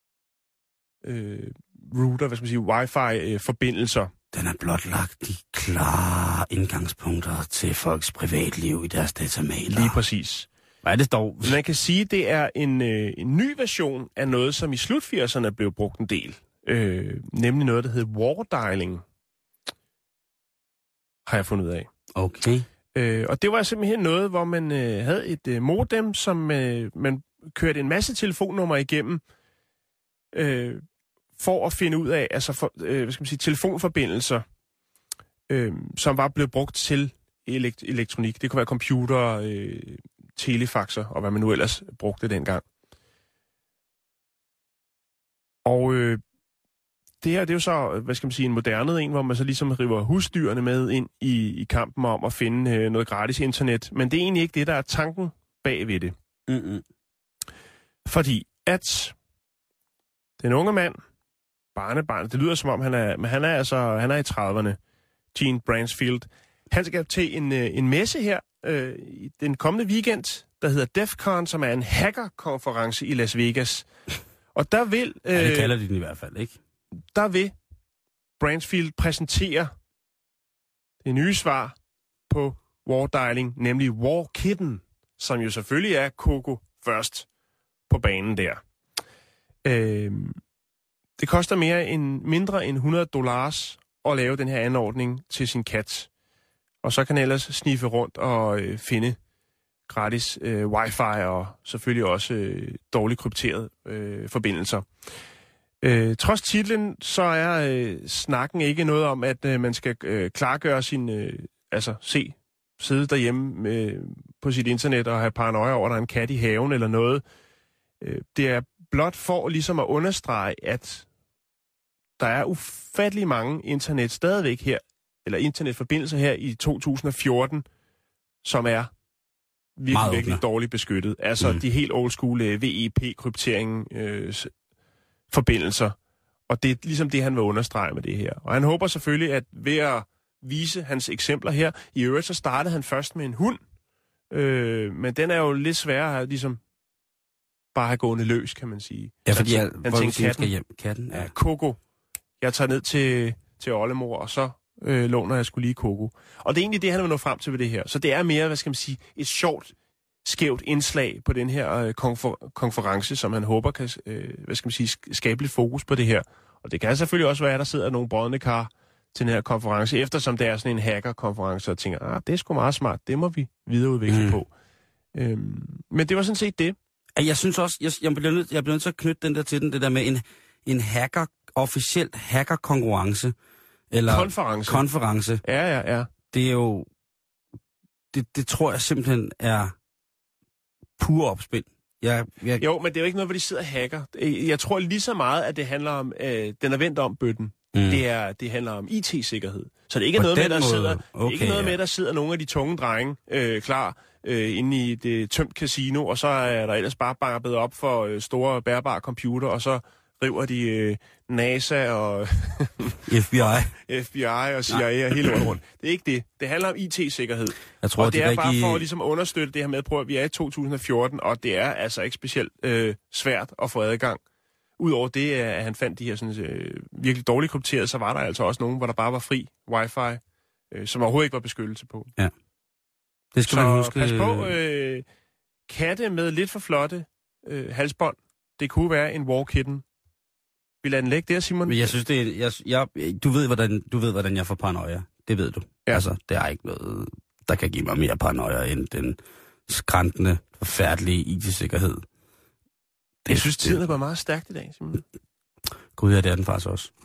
router, wifi-forbindelser. Den er blotlagt de klare indgangspunkter til folks privatliv i deres datamaler. Lige præcis. Hvad er det dog? Man kan sige, at det er en ny version af noget, som i slut 80'erne blev brugt en del. Nemlig noget, der hedder wardialing. Har jeg fundet ud af. Okay. Og det var simpelthen noget, hvor man havde et modem, som man kørte en masse telefonnummer igennem, for at finde ud af, telefonforbindelser, som var blevet brugt til elektronik. Det kunne være computer, telefaxer og hvad man nu ellers brugte dengang. Og det her, det er jo så, en moderne en, hvor man så ligesom river husdyrene med ind i kampen om at finde noget gratis internet. Men det er egentlig ikke det, der er tanken bag ved det. Mm-mm. Fordi at den unge mand, barnebarn, det lyder som om han er i 30'erne, Gene Bransfield. Han skal til en messe her den kommende weekend, der hedder DEF CON, som er en hackerkonference i Las Vegas. Og der vil... det kalder de den i hvert fald, ikke? Der vil Bransfield præsentere det nye svar på wardialing, nemlig WarKitten, som jo selvfølgelig er Coco først på banen der. Det koster mindre end $100 at lave den her anordning til sin kat. Og så kan han ellers sniffe rundt og finde gratis wifi og selvfølgelig også dårligt krypterede forbindelser. Trods titlen, så er snakken ikke noget om, at man skal klargøre sin... sidde derhjemme på sit internet og have paranoia over, at der er en kat i haven eller noget. Det er blot for ligesom at understrege, at der er ufattelig mange internet stadigvæk her, eller internetforbindelser her i 2014, som er virkelig dårligt beskyttet. Altså de helt old school VEP-kryptering forbindelser. Og det er ligesom det, han vil understrege med det her. Og han håber selvfølgelig, at ved at vise hans eksempler her, i øvrigt så startede han først med en hund, men den er jo lidt sværere at ligesom bare have gående løs, kan man sige. Ja, fordi han tænkte katten. Ja, Coco. Jeg tager ned til oldemor, og så låner jeg skulle lige Coco. Og det er egentlig det, han vil nå frem til ved det her. Så det er mere, et sjovt, skævt indslag på den her konference, som han håber kan, skabe lidt fokus på det her. Og det kan selvfølgelig også være, at der sidder nogle brodne kar til den her konference, eftersom det er sådan en hackerkonference, og tænker, det er sgu meget smart, det må vi videreudvikle på. Men det var sådan set det. Jeg synes også, jeg bliver nødt til at knytte den der til det der med en officiel hackerkonkurrence. Eller konference. Ja. Det er jo... Det tror jeg simpelthen er pur opspind. Jo, men det er jo ikke noget, hvor de sidder og hacker. Jeg tror lige så meget, at det handler om... den er vendt om bøtten. Det handler om IT-sikkerhed. Så det er ikke noget med, at der sidder nogle af de tunge drenge klar inde i det tømt casino, og så er der ellers bare banket op for store bærbare computer, og så driver de NASA og FBI og CIA og hele rundt. Det er ikke det. Det handler om IT-sikkerhed. Jeg tror, og det er bare for at ligesom understøtte det her med, at vi er i 2014, og det er altså ikke specielt svært at få adgang. Udover det, at han fandt de her sådan, virkelig dårligt krypterede, så var der altså også nogen, hvor der bare var fri wifi, som overhovedet ikke var beskyttelse på. Ja. Det skal man huske. Pas på, katte med lidt for flotte halsbånd. Det kunne være en war-kitten. Vi lader den ligge der, Simon. Men jeg synes, det er... Du ved, hvordan jeg får paranoia. Det ved du. Ja. Altså, det er ikke noget, der kan give mig mere paranoia end den skrantende, forfærdelige IT-sikkerhed. Jeg synes, tiden er bare meget stærkt i dag, Simon. Gud, ja, det er den faktisk også.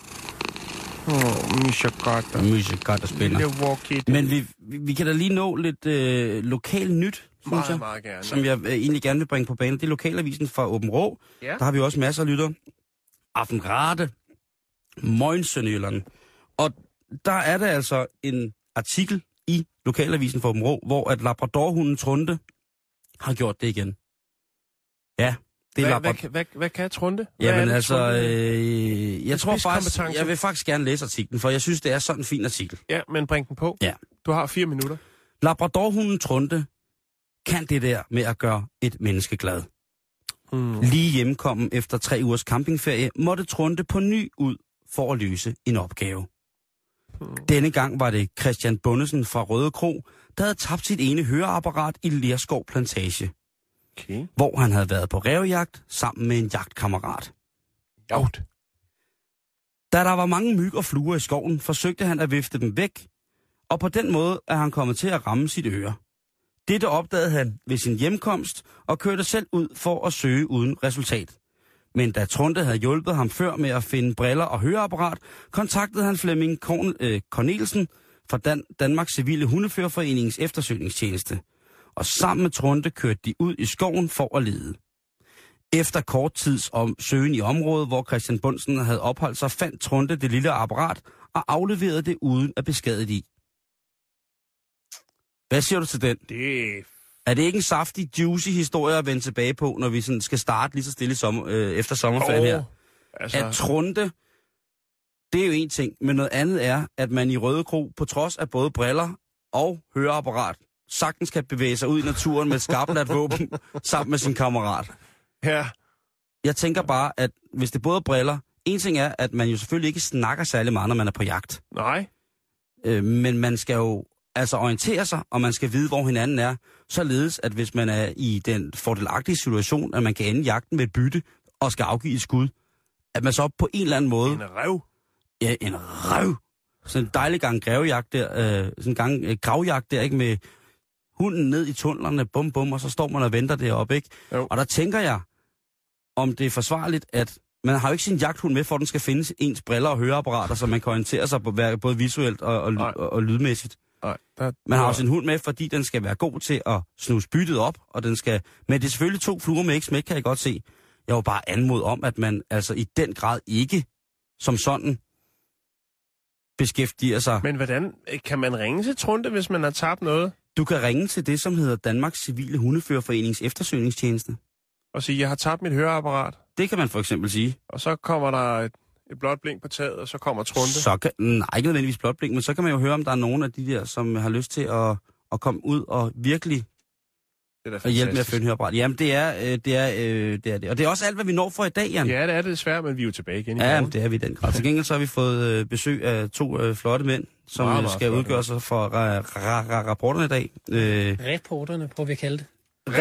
Mysjegodt og spændende. Men vi kan da lige nå lidt lokal nyt, synes jeg. Meget gerne. Som jeg egentlig gerne vil bringe på banen. Det er lokalavisen fra Åben Rå. Ja. Der har vi også masser af lytter. Aftenrate. Møgen Sønderjylland. Og der er der altså en artikel i lokalavisen fra Åben Rå, hvor at labradorhunden Trunte har gjort det igen. Ja. Hvad kan Trunte? Jamen altså, jeg tror faktisk, jeg vil faktisk gerne læse artiklen, for jeg synes, det er sådan en fin artikel. Ja, men bring den på. Ja. Du har 4 minutter. Labradorhunden Trunte kan det der med at gøre et menneske glad. Lige hjemkommen efter 3 ugers campingferie, måtte Trunte på ny ud for at løse en opgave. Denne gang var det Christian Bundesen fra Røde Kro, der havde tabt sit ene høreapparat i Lerskov Plantage. Okay. Hvor han havde været på rævejagt sammen med en jagtkammerat. Jagt. Da der var mange myg og fluer i skoven, forsøgte han at vifte dem væk, og på den måde er han kommet til at ramme sit øre. Dette opdagede han ved sin hjemkomst og kørte selv ud for at søge uden resultat. Men da Trunte havde hjulpet ham før med at finde briller og høreapparat, kontaktede han Flemming Cornelsen fra Danmarks Civile Hundeførerforeningens eftersøgningstjeneste. Og sammen med Trunte kørte de ud i skoven for at lede. Efter kort tids søgen i området, hvor Christian Bundsen havde opholdt sig, fandt Trunte det lille apparat og afleverede det uden at beskadige det. Hvad siger du til den? Er det ikke en saftig, juicy historie at vende tilbage på, når vi sådan skal starte lige så stille efter sommerferien her? Altså... At Trunte, det er jo en ting, men noget andet er, at man i Røde Kro, på trods af både briller og høreapparat, sagtens kan bevæge sig ud i naturen med et skarpladt våben sammen med sin kammerat. Ja. Jeg tænker bare, at hvis det både er briller... En ting er, at man jo selvfølgelig ikke snakker særlig meget, når man er på jagt. Nej. Men man skal jo altså orientere sig, og man skal vide, hvor hinanden er, således at hvis man er i den fordelagtige situation, at man kan ende jagten med et bytte og skal afgive et skud, at man så på en eller anden måde... En ræv? Ja, en ræv. Sådan en dejlig gang gravjagt der, sådan en gang gravjagt der, ikke, med hunden ned i tunnelerne, bum bum, og så står man og venter deroppe, ikke? Jo. Og der tænker jeg, om det er forsvarligt, at man har jo ikke sin jagthund med, for at den skal finde ens briller og høreapparater, så man kan orientere sig på både visuelt og lydmæssigt. Man har jo sin hund med, fordi den skal være god til at snuse byttet op, og den skal... Men det er selvfølgelig 2 fluer med ikke smæk, kan jeg godt se. Jeg vil bare anmode om, at man altså i den grad ikke som sådan beskæftiger sig. Men hvordan kan man ringe til Trunte, hvis man har tabt noget? Du kan ringe til det, som hedder Danmarks Civile Hundeførerforenings eftersøgningstjeneste. Og sige, jeg har tabt mit høreapparat. Det kan man for eksempel sige. Og så kommer der et blåt blink på taget, og så kommer Trunte. Nej, ikke nødvendigvis blåt blink, men så kan man jo høre, om der er nogen af de der, som har lyst til at komme ud og virkelig hjælpe med at finde høreapparat. Jamen, det er det. Og det er også alt, hvad vi når for i dag, Jan. Ja, det er det desværre, men vi er jo tilbage igen i morgen. Ja, det er vi i den grad. Til gengæld så har vi fået besøg af 2 flotte mænd, som skal udgøre sig for rapporterne i dag. Reporterne, prøver vi at kalde det.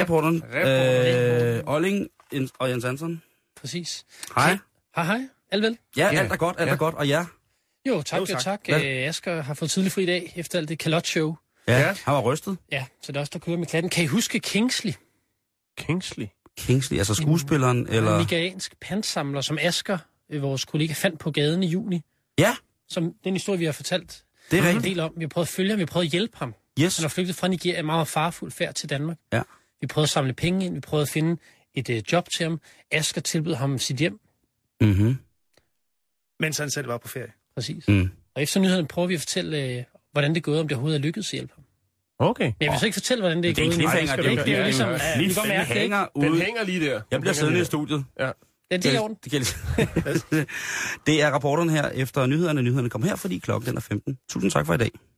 Reporterne. Olling og Jens Hansen. Præcis. Hej. Hej. Alt vel? Ja, alt er godt. Og jer? Jo, tak. Asger har fået tidlig fri i dag, efter alt det kalot-show. Ja, han var rystet. Ja, så det er også der kører med klatten. Kan I huske Kingsley? Kingsley, altså skuespilleren, eller... En nigeriansk pantsamler, som Asger, vores kollega, fandt på gaden i juni. Ja. Som den historie, vi har fortalt. Det er en del om. Vi har prøvet at følge ham, vi har prøvet at hjælpe ham. Yes. Han har flygtet fra Nigeria, meget farfuld færd til Danmark. Ja. Vi prøvede at samle penge ind, vi prøvede at finde et job til ham. Asger tilbød ham sit hjem. Mhm. Mens han selv var på ferie. Præcis. Og efter nyheden prøver vi at fortælle, hvordan det er gået, om det overhovedet er lykkedes at hjælpe ham. Okay. Men jeg vil så ikke fortælle, hvordan det er gået. Det er cliffhanger. Det er ligesom... Den hænger lige der. Jeg bliver siddende i studiet. Ja. Det er i orden. Det er rapporterne her efter nyhederne. Nyhederne kommer her, fordi klokken den er 15. Tusind tak for i dag.